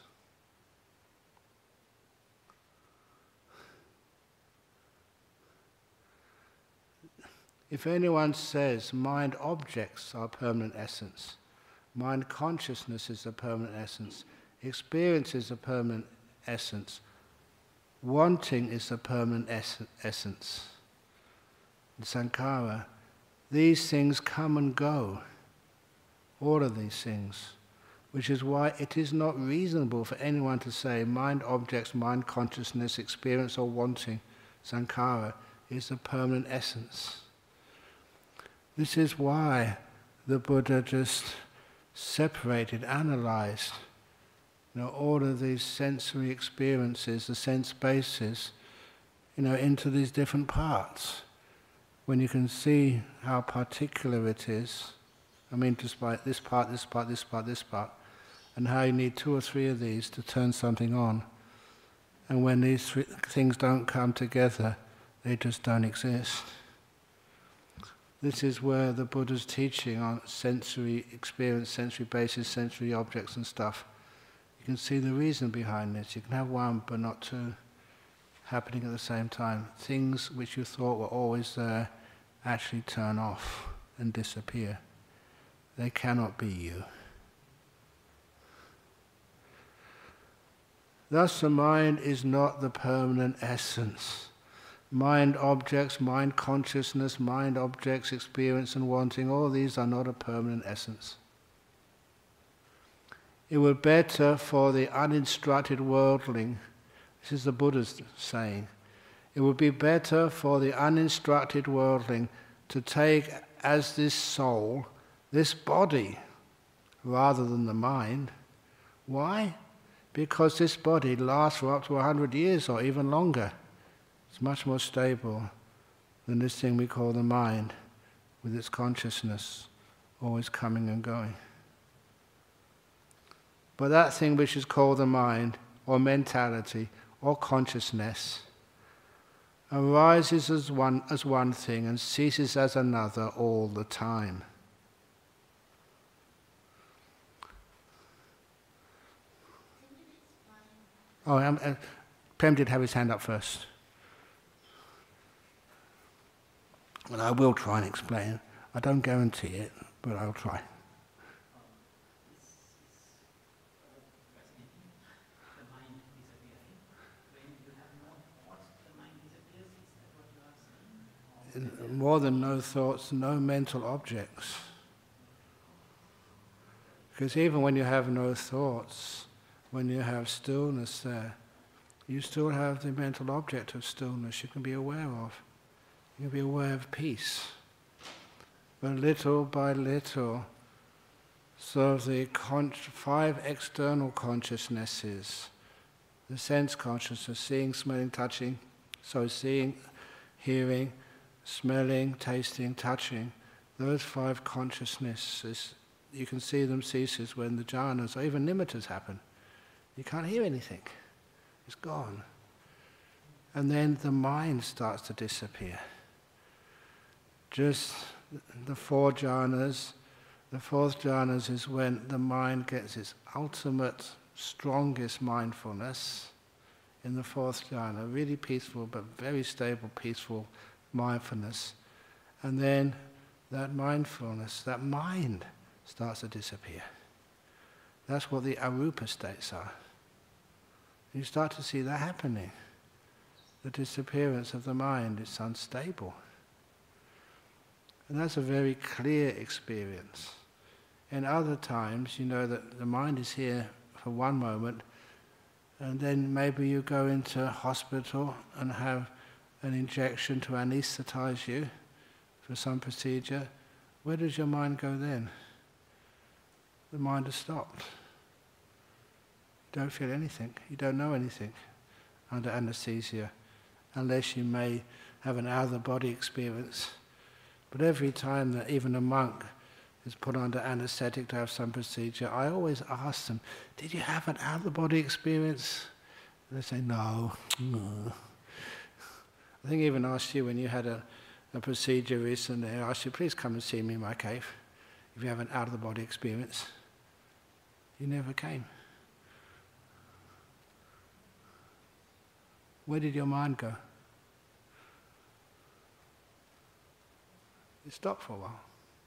If anyone says mind objects are permanent essence, mind consciousness is a permanent essence, experience is a permanent essence, wanting is a permanent es- essence, sankhara, these things come and go, all of these things, which is why it is not reasonable for anyone to say mind objects, mind consciousness, experience or wanting, sankhara, is a permanent essence. This is why the Buddha just separated, analyzed, you know, all of these sensory experiences, the sense bases, you know, into these different parts. When you can see how particular it is, I mean, despite this part, this part, this part, this part, and how you need two or three of these to turn something on. And when these three things don't come together, they just don't exist. This is where the Buddha's teaching on sensory experience, sensory basis, sensory objects and stuff, you can see the reason behind this. You can have one but not two happening at the same time. Things which you thought were always there actually turn off and disappear. They cannot be you. Thus the mind is not the permanent essence. Mind objects, mind consciousness, mind objects, experience and wanting, all these are not a permanent essence. It were better for the uninstructed worldling, this is the Buddha's saying, it would be better for the uninstructed worldling to take as this soul, this body, rather than the mind. Why? because this body lasts for up to a hundred years or even longer. It's much more stable than this thing we call the mind, with its consciousness always coming and going. But that thing which is called the mind, or mentality, or consciousness, arises as one, as one thing and ceases as another all the time. Oh, um, uh, Prem did have his hand up first. And I will try and explain. I don't guarantee it, but I'll try. More than no thoughts, no mental objects. Because even when you have no thoughts, when you have stillness there, you still have the mental object of stillness you can be aware of. You can be aware of peace. But little by little, so the con- five external consciousnesses, the sense consciousness, seeing, smelling, touching, so seeing, hearing, smelling, tasting, touching, those five consciousnesses, you can see them ceases when the jhanas or even nimittas happen. You can't hear anything. It's gone. And then the mind starts to disappear. Just the four jhanas, the fourth jhanas is when the mind gets its ultimate, strongest mindfulness in the fourth jhana, really peaceful but very stable, peaceful mindfulness. And then that mindfulness, that mind starts to disappear. That's what the arupa states are. You start to see that happening. The disappearance of the mind is unstable. And that's a very clear experience. In other times, you know that the mind is here for one moment, and then maybe you go into hospital and have an injection to anesthetize you for some procedure. Where does your mind go then? The mind has stopped. You don't feel anything. You don't know anything under anesthesia, unless you may have an out-of-the-body experience. But every time that even a monk is put under anesthetic to have some procedure, I always ask them, did you have an out-of-the-body experience? And they say, no. no. I think I even asked you when you had a, a procedure recently, I asked you, please come and see me in my cave if you have an out-of-the-body experience. You never came. Where did your mind go? It stopped for a while.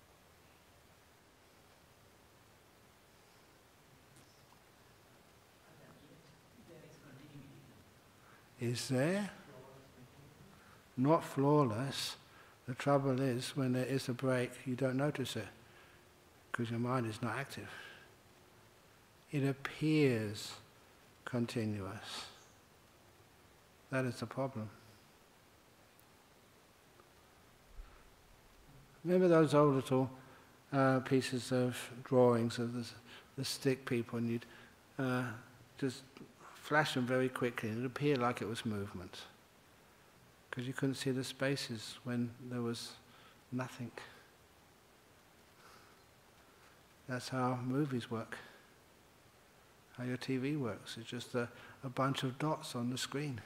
Is there? Not flawless. The trouble is, when there is a break, you don't notice it, because your mind is not active. It appears continuous. That is the problem. Remember those old little uh, pieces of drawings of the, the stick people, and you'd uh, just flash them very quickly, and it would appear like it was movement, because you couldn't see the spaces when there was nothing. That's how movies work, how your T V works. It's just a, a bunch of dots on the screen.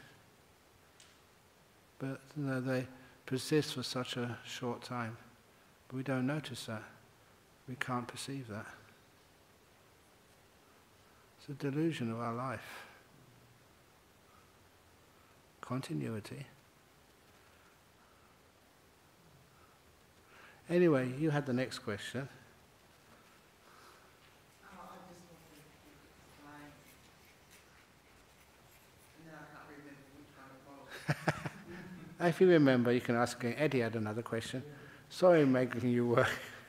But you know, they persist for such a short time. But we don't notice that. We can't perceive that. It's a delusion of our life. Continuity. Anyway, you had the next question. Oh, I just want to explain. No, I can't remember which one it was. If you remember, you can ask again. Eddie had another question. Sorry I'm making you work.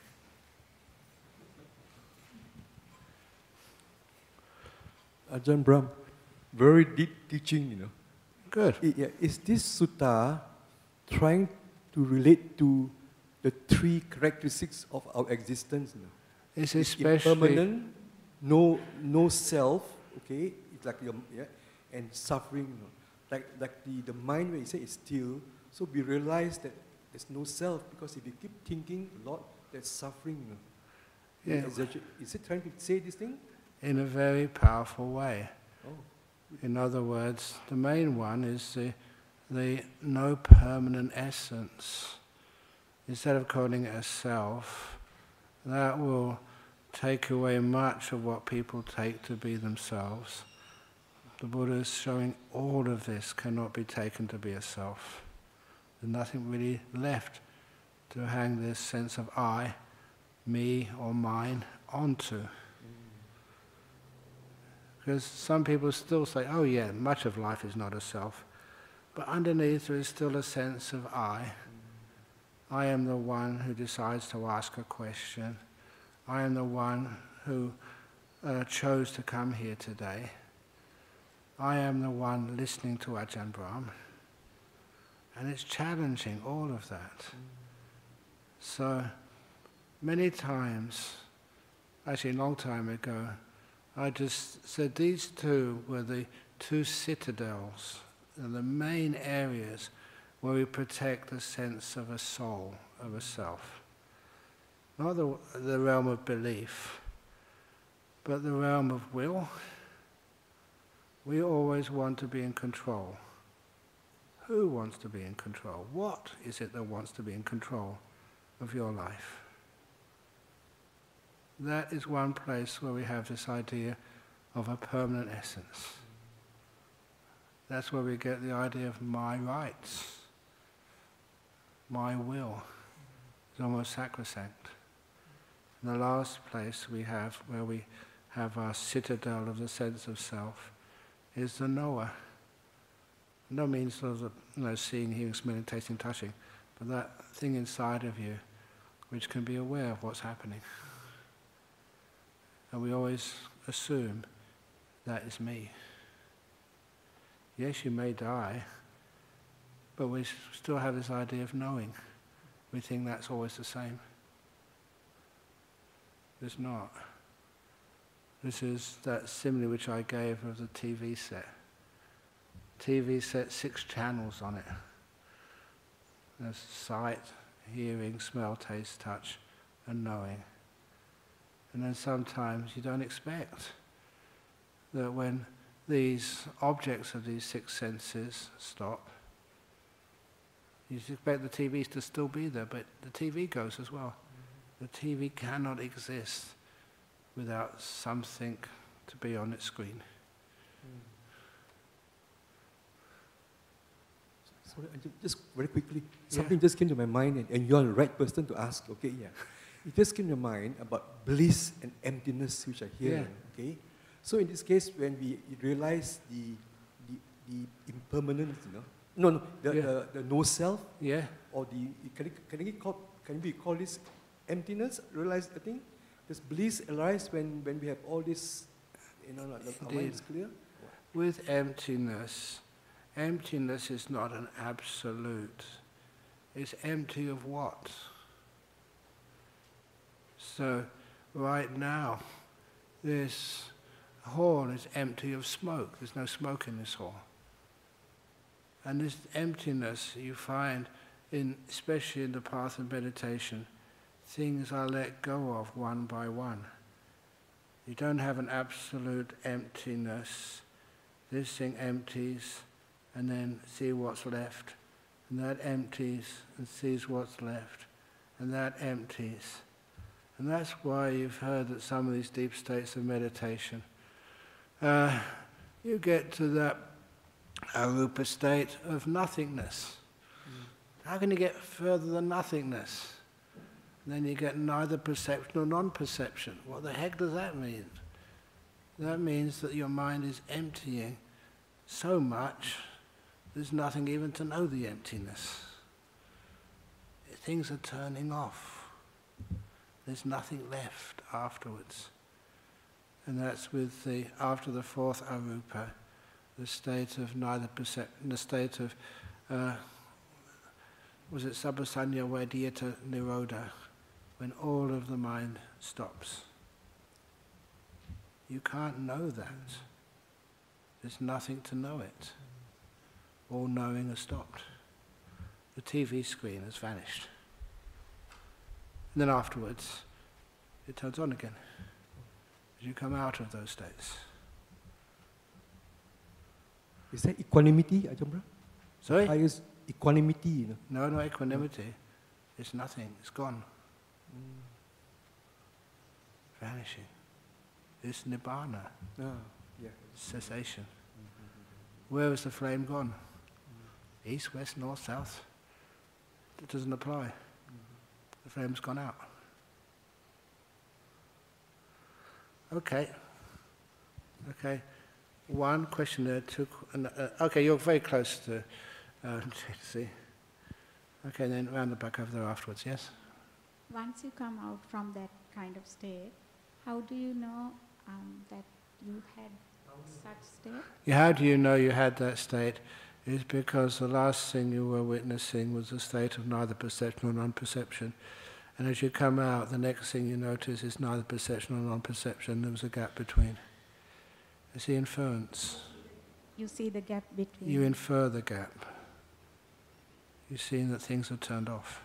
Ajahn Brahm, very deep teaching, you know. Good. I- yeah, is this sutta trying to relate to the three characteristics of our existence? You know? It's It's especially impermanent, no, no self, okay? It's like your, yeah, and suffering, you know, like, like the, the mind where you say it's still, so we realize that there's no self, because if you keep thinking a lot, there's suffering. You know. Yeah. Is, it, is it trying to say this thing? In a very powerful way. Oh. In other words, the main one is the, the no permanent essence. Instead of calling it a self, that will take away much of what people take to be themselves. The Buddha is showing all of this cannot be taken to be a self. There's nothing really left to hang this sense of I, me or mine onto. Because some people still say, oh yeah, much of life is not a self. But underneath there is still a sense of I. I am the one who decides to ask a question. I am the one who uh, chose to come here today. I am the one listening to Ajahn Brahm. And it's challenging, all of that. So, many times, actually a long time ago, I just said these two were the two citadels, and the main areas where we protect the sense of a soul, of a self. Not the, the realm of belief, but the realm of will. We always want to be in control. Who wants to be in control? What is it that wants to be in control of your life? That is one place where we have this idea of a permanent essence. That's where we get the idea of my rights. My will is almost sacrosanct. And the last place we have, where we have our citadel of the sense of self, is the knower. No means sort of the, you know, seeing, hearing, smelling, tasting, touching, but that thing inside of you which can be aware of what's happening. And we always assume that is me. Yes, you may die, but we still have this idea of knowing. We think that's always the same. It's not. This is that simile which I gave of the T V set. T V set, six channels on it. There's sight, hearing, smell, taste, touch, and knowing. And then sometimes you don't expect that when these objects of these six senses stop, you expect the T V to still be there, but the T V goes as well. The T V cannot exist without something to be on its screen. Sorry, just very quickly, something Yeah. just came to my mind, and, and you're the right person to ask, okay, yeah. It just came to mind about bliss and emptiness, which I hear, Yeah. okay? So in this case, when we realize the, the, the impermanence, you know, no, no, the, Yeah. the, the no self, Yeah. or the, can, it, can, it call, can we call this emptiness? Realize, I think, does bliss arise when, when we have all this, you know, like, our mind is clear? With emptiness, emptiness is not an absolute. It's empty of what? So, right now, this hall is empty of smoke. There's no smoke in this hall. And this emptiness you find, in, especially in the path of meditation, things are let go of one by one. You don't have an absolute emptiness. This thing empties, and then see what's left. And that empties, and sees what's left. And that empties. And that's why you've heard that some of these deep states of meditation, uh, you get to that arupa state of nothingness. Mm. How can you get further than nothingness? And then you get neither perception nor non-perception. What the heck does that mean? That means that your mind is emptying so much, there's nothing even to know the emptiness. Things are turning off. There's nothing left afterwards. And that's with the, after the fourth arupa, the state of neither perception, the state of, uh, was it sabbasanya vaidiyata nirodha, when all of the mind stops. You can't know that. There's nothing to know it. All knowing has stopped. The T V screen has vanished. And then afterwards, it turns on again as you come out of those states. Is that equanimity, Ajahn Brahm? Sorry? Highest equanimity, you know? No, no equanimity. It's nothing. It's gone. Mm. Vanishing. It's nibbana, Ah, yeah. cessation. Where is the flame gone? East, west, north, south? It doesn't apply. The flame's gone out. Okay. Okay. One question there, two. qu- Uh, okay, you're very close to uh, see. Okay, then round the back over there afterwards, yes? Once you come out from that kind of state, how do you know um, that you had such state? Yeah, how do you know you had that state? Is because the last thing you were witnessing was a state of neither perception nor non-perception. And as you come out, the next thing you notice is neither perception nor non-perception. There was a gap between. It's the inference. You see the gap between. You infer the gap. You've seen that things are turned off.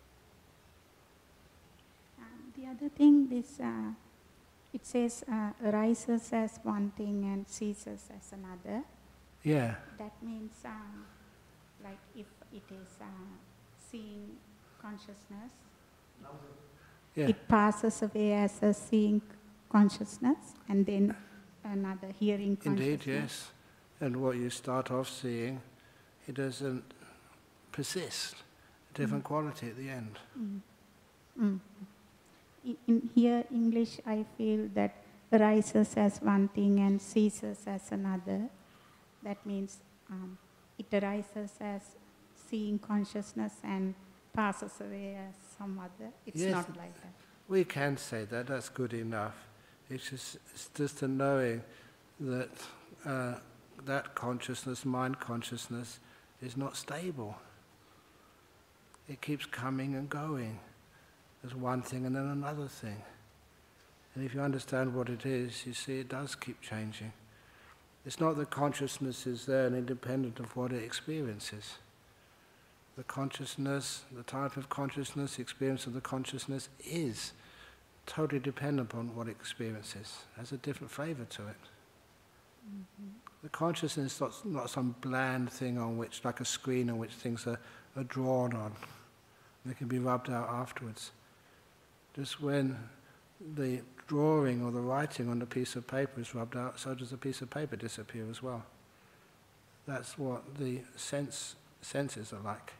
Um, the other thing is, uh, it says uh, arises as one thing and ceases as another. Yeah. That means, um, like if it is uh, seeing consciousness, Yeah. it passes away as a seeing consciousness, and then another hearing consciousness. Indeed, yes. And what you start off seeing, it doesn't persist. A different Mm. quality at the end. Mm. Mm. In, in here, English, I feel that arises as one thing and ceases as another. That means um, it arises as seeing consciousness and passes away as some other. It's Yes. not like that. We can say that, that's good enough. It's just, it's just a knowing that uh, that consciousness, mind consciousness, is not stable. It keeps coming and going. There's one thing and then another thing. And if you understand what it is, you see it does keep changing. It's not that consciousness is there and independent of what it experiences. The consciousness, the type of consciousness, the experience of the consciousness is totally dependent upon what it experiences. It has a different flavor to it. Mm-hmm. The consciousness is not, not some bland thing on which, like a screen on which things are, are drawn on. They can be rubbed out afterwards. Just when the drawing or the writing on the piece of paper is rubbed out, so does the piece of paper disappear as well. That's what the sense senses are like.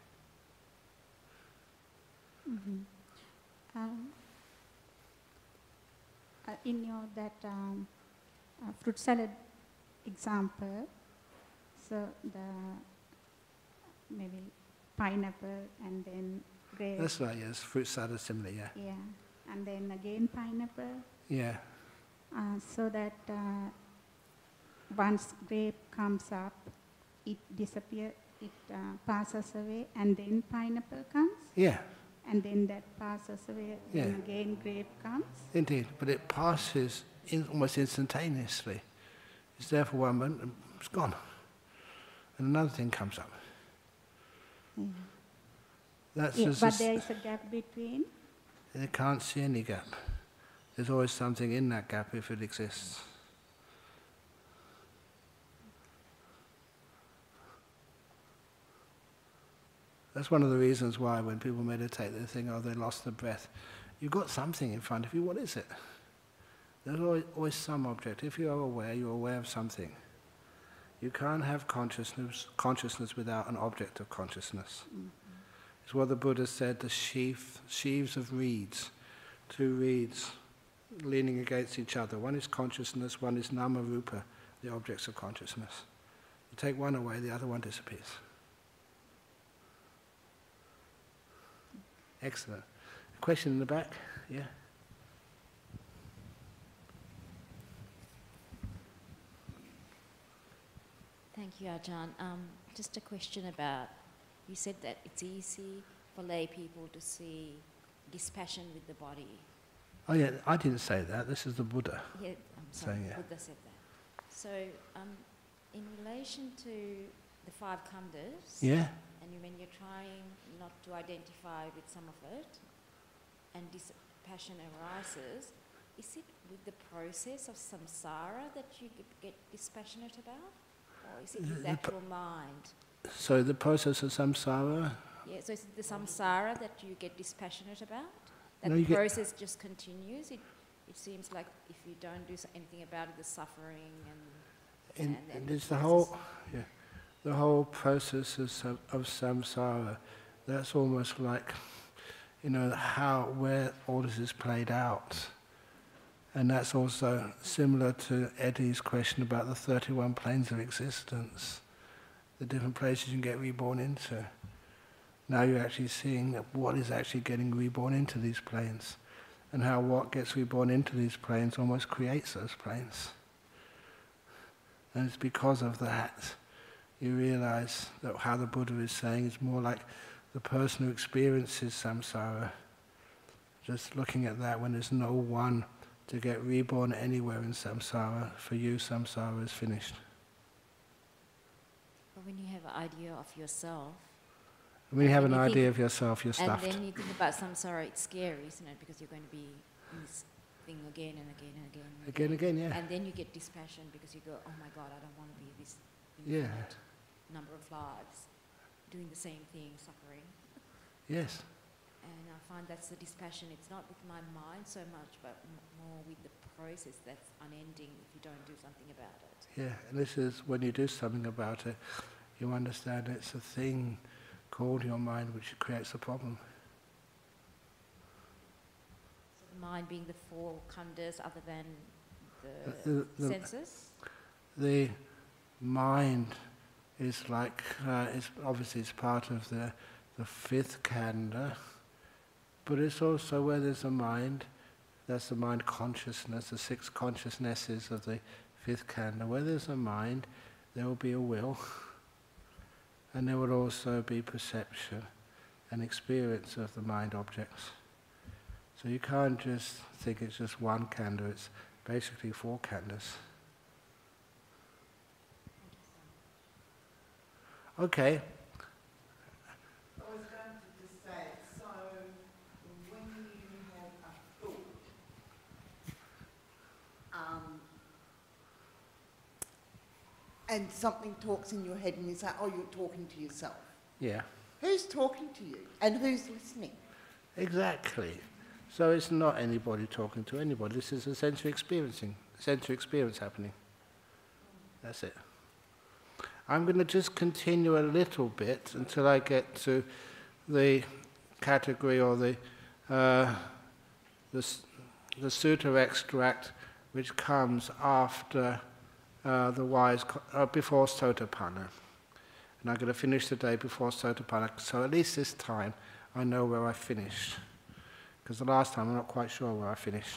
Mm-hmm. Um, uh, in your that um, uh, fruit salad example, so the maybe pineapple and then grape. That's right, yes. Fruit salad is similar, yeah. Yeah, and then again pineapple. Yeah. Uh, so that uh, once grape comes up, it disappears, it uh, passes away, and then pineapple comes, Yeah, and then that passes away, Yeah. and again grape comes. indeed. But it passes in, almost instantaneously. It's there for one moment and it's gone. And another thing comes up. Yeah. That's Yeah, just but a s- there is a gap between. they can't see any gap. There's always something in that gap if it exists. That's one of the reasons why when people meditate they think, oh, they lost their breath. You've got something in front of you, what is it? There's always, always some object. If you're aware, you're aware of something. You can't have consciousness, consciousness without an object of consciousness. Mm-hmm. It's what the Buddha said, the sheaf, sheaves of reeds, two reeds leaning against each other. One is consciousness, one is nama-rupa, the objects of consciousness. You take one away, the other one disappears. Excellent. A question in the back? Yeah? Thank you, Ajahn. Um, just a question about, you said that it's easy for lay people to see dispassion with the body. Oh yeah, I didn't say that. This is the Buddha. Yeah, I'm sorry, So, yeah. Buddha said that. So, um, in relation to the five khandhas, Yeah? and you, when you're trying not to identify with some of it, and dispassion arises, is it with the process of samsara that you get, get dispassionate about? Or is it with The that pro- your mind? So the process of samsara, Yeah, so is it the samsara that you get dispassionate about? That No, the you get- process just continues? It, it seems like if you don't do so- anything about it, the suffering and... in, and then and it's the process- whole, yeah, the whole process of, sam- of samsara, that's almost like, you know, how, where all this is played out. And that's also similar to Eddie's question about the thirty-one planes of existence, the different places you can get reborn into. Now you're actually seeing that what is actually getting reborn into these planes, and how what gets reborn into these planes almost creates those planes. And it's because of that you realize that how the Buddha is saying is more like the person who experiences samsara, just looking at that when there's no one to get reborn anywhere in samsara, for you samsara is finished. But when you have an idea of yourself, When you have an When you idea think- of yourself, you're and stuffed. then you think about samsara, it's scary, isn't it? Because you're going to be in this thing again and again and again and Again, again, yeah. And then you get dispassion because you go, oh my God, I don't want to be this Yeah. infinite number of lives doing the same thing, suffering. Yes. And I find that's the dispassion. It's not with my mind so much, but m- more with the process that's unending if you don't do something about it. Yeah, and this is when you do something about it, you understand it's a thing called your mind which creates a problem. So the mind being the four khandhas other than the, The- the- senses. The mind is like, uh, it's obviously it's part of the, the fifth khandha, but it's also where there's a mind, that's the mind consciousness, the six consciousnesses of the fifth khandha. Where there's a mind, there will be a will, and there will also be perception and experience of the mind objects. So you can't just think it's just one khandha, it's basically four khandhas. Okay. I was going to just say, so when you have a thought, um, and something talks in your head and you say, oh, you're talking to yourself. Yeah, Who's talking to you and who's listening? exactly. So it's not anybody talking to anybody. This is a sensory experiencing, sensory experience happening. That's it. I'm going to just continue a little bit until I get to the category or the uh, the, s- the sutta extract which comes after uh, the wise, co- uh, before Sotapanna. And I'm going to finish the day before Sotapanna, so at least this time I know where I finished. Because the last time I'm not quite sure where I finished.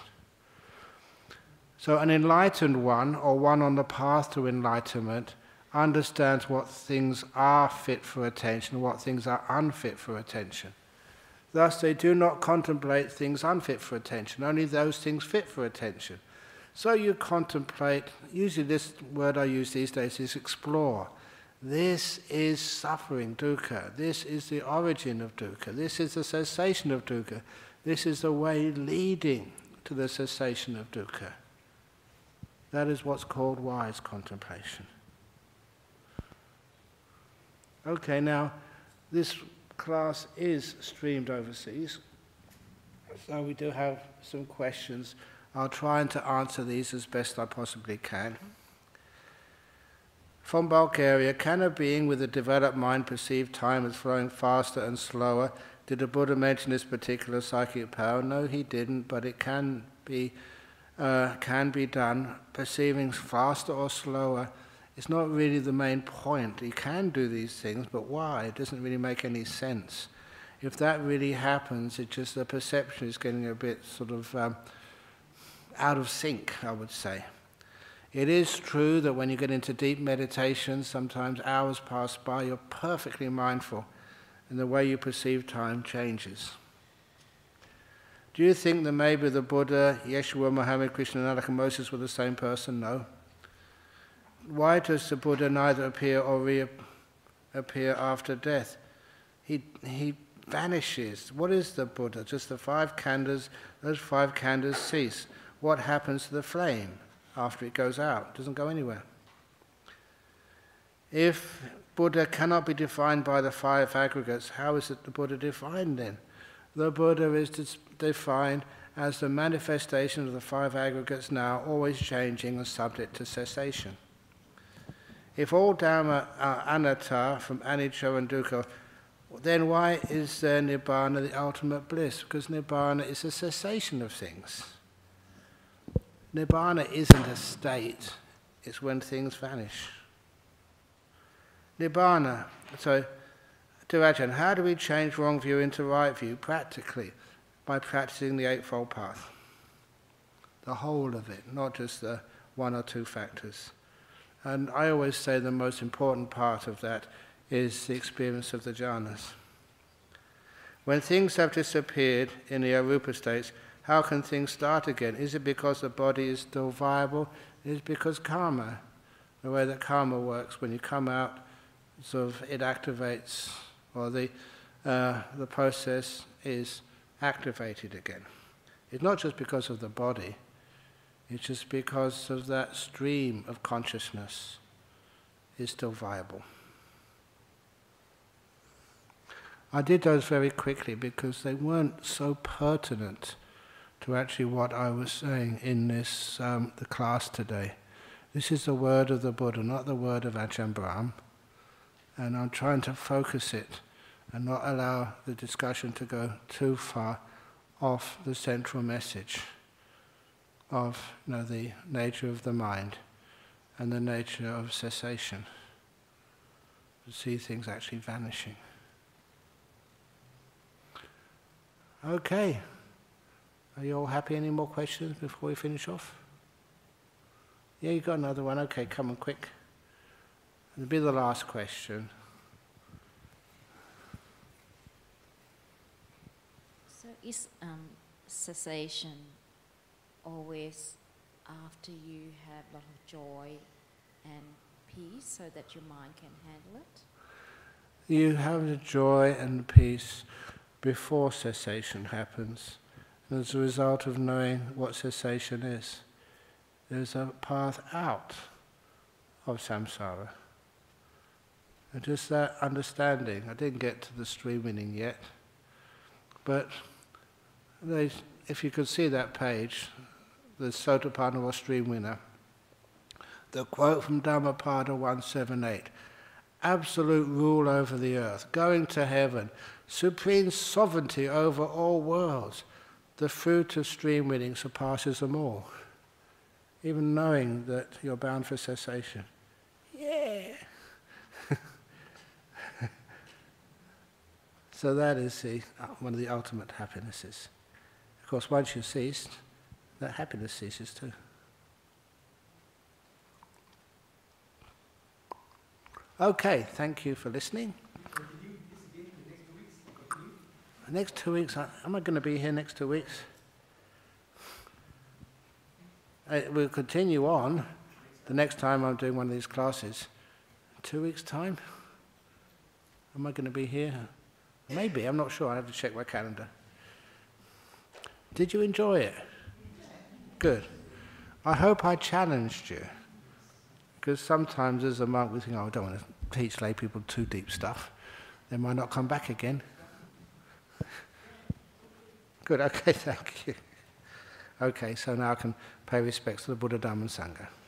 So an enlightened one, or one on the path to enlightenment, understands what things are fit for attention and what things are unfit for attention. Thus they do not contemplate things unfit for attention, only those things fit for attention. So you contemplate, usually this word I use these days is explore. This is suffering, dukkha. This is the origin of dukkha. This is the cessation of dukkha. This is the way leading to the cessation of dukkha. That is what's called wise contemplation. Okay, now this class is streamed overseas, so we do have some questions. I'll try and to answer these as best I possibly can. From Bulgaria, can a being with a developed mind perceive time as flowing faster and slower? Did the Buddha mention this particular psychic power? No, he didn't, but it can be, uh, can be done. Perceiving faster or slower is not really the main point. He can do these things, but why? It doesn't really make any sense. If that really happens, it's just the perception is getting a bit sort of um, out of sync, I would say. It is true that when you get into deep meditation, sometimes hours pass by, you're perfectly mindful, and the way you perceive time changes. Do you think that maybe the Buddha, Yeshua, Muhammad, Krishna, and Moses were the same person? No. why does the Buddha neither appear or reappear after death? He, he vanishes. What is the Buddha? Just the five khandhas, those five khandhas cease. What happens to the flame after it goes out? It doesn't go anywhere. If Buddha cannot be defined by the five aggregates, how is it the Buddha defined then? The Buddha is defined as the manifestation of the five aggregates now, always changing and subject to cessation. If all Dhamma are anatta, from anicca and dukkha, then why is there Nibbana the ultimate bliss? Because Nibbana is a cessation of things. Nibbana isn't a state, it's when things vanish. Nibbana, so to Ajahn, how do we change wrong view into right view? Practically, by practicing the Eightfold Path. The whole of it, not just the one or two factors. And I always say the most important part of that is the experience of the jhanas. When things have disappeared in the arupa states, how can things start again? Is it because the body is still viable? It is because karma, the way that karma works, when you come out, sort of it activates, or the, uh, the process is activated again. It's not just because of the body, it's just because of that stream of consciousness is still viable. I did those very quickly because they weren't so pertinent to actually what I was saying in this um, the class today. This is the word of the Buddha, not the word of Ajahn Brahm, and I'm trying to focus it and not allow the discussion to go too far off the central message of, you know, the nature of the mind and the nature of cessation. To see things actually vanishing. Okay. Are you all happy? Any more questions before we finish off? Yeah, you got another one. Okay, come on, quick. It'll be the last question. So is um, cessation always after you have a lot of joy and peace so that your mind can handle it? You have the joy and peace before cessation happens. And as a result of knowing what cessation is, there's a path out of samsara. And just that understanding, I didn't get to the stream winning yet, but they, if you could see that page, the Sotapanna or stream winner, the quote from Dhammapada one seventy-eight, absolute rule over the earth, going to heaven, supreme sovereignty over all worlds, the fruit of stream winning surpasses them all. Even knowing that you're bound for cessation. Yeah! So that is the, uh, one of the ultimate happinesses. Of course, once you've ceased, that happiness ceases too. Okay, thank you for listening. The next two weeks, am I going to be here next two weeks? Uh, we'll continue on the next time I'm doing one of these classes. Two weeks' time? Am I going to be here? Maybe, I'm not sure. I have to check my calendar. Did you enjoy it? Good. I hope I challenged you. Because sometimes as a monk we think, oh, I don't want to teach lay people too deep stuff. They might not come back again. Good, okay, thank you. Okay, so now I can pay respects to the Buddha, Dhamma and Sangha.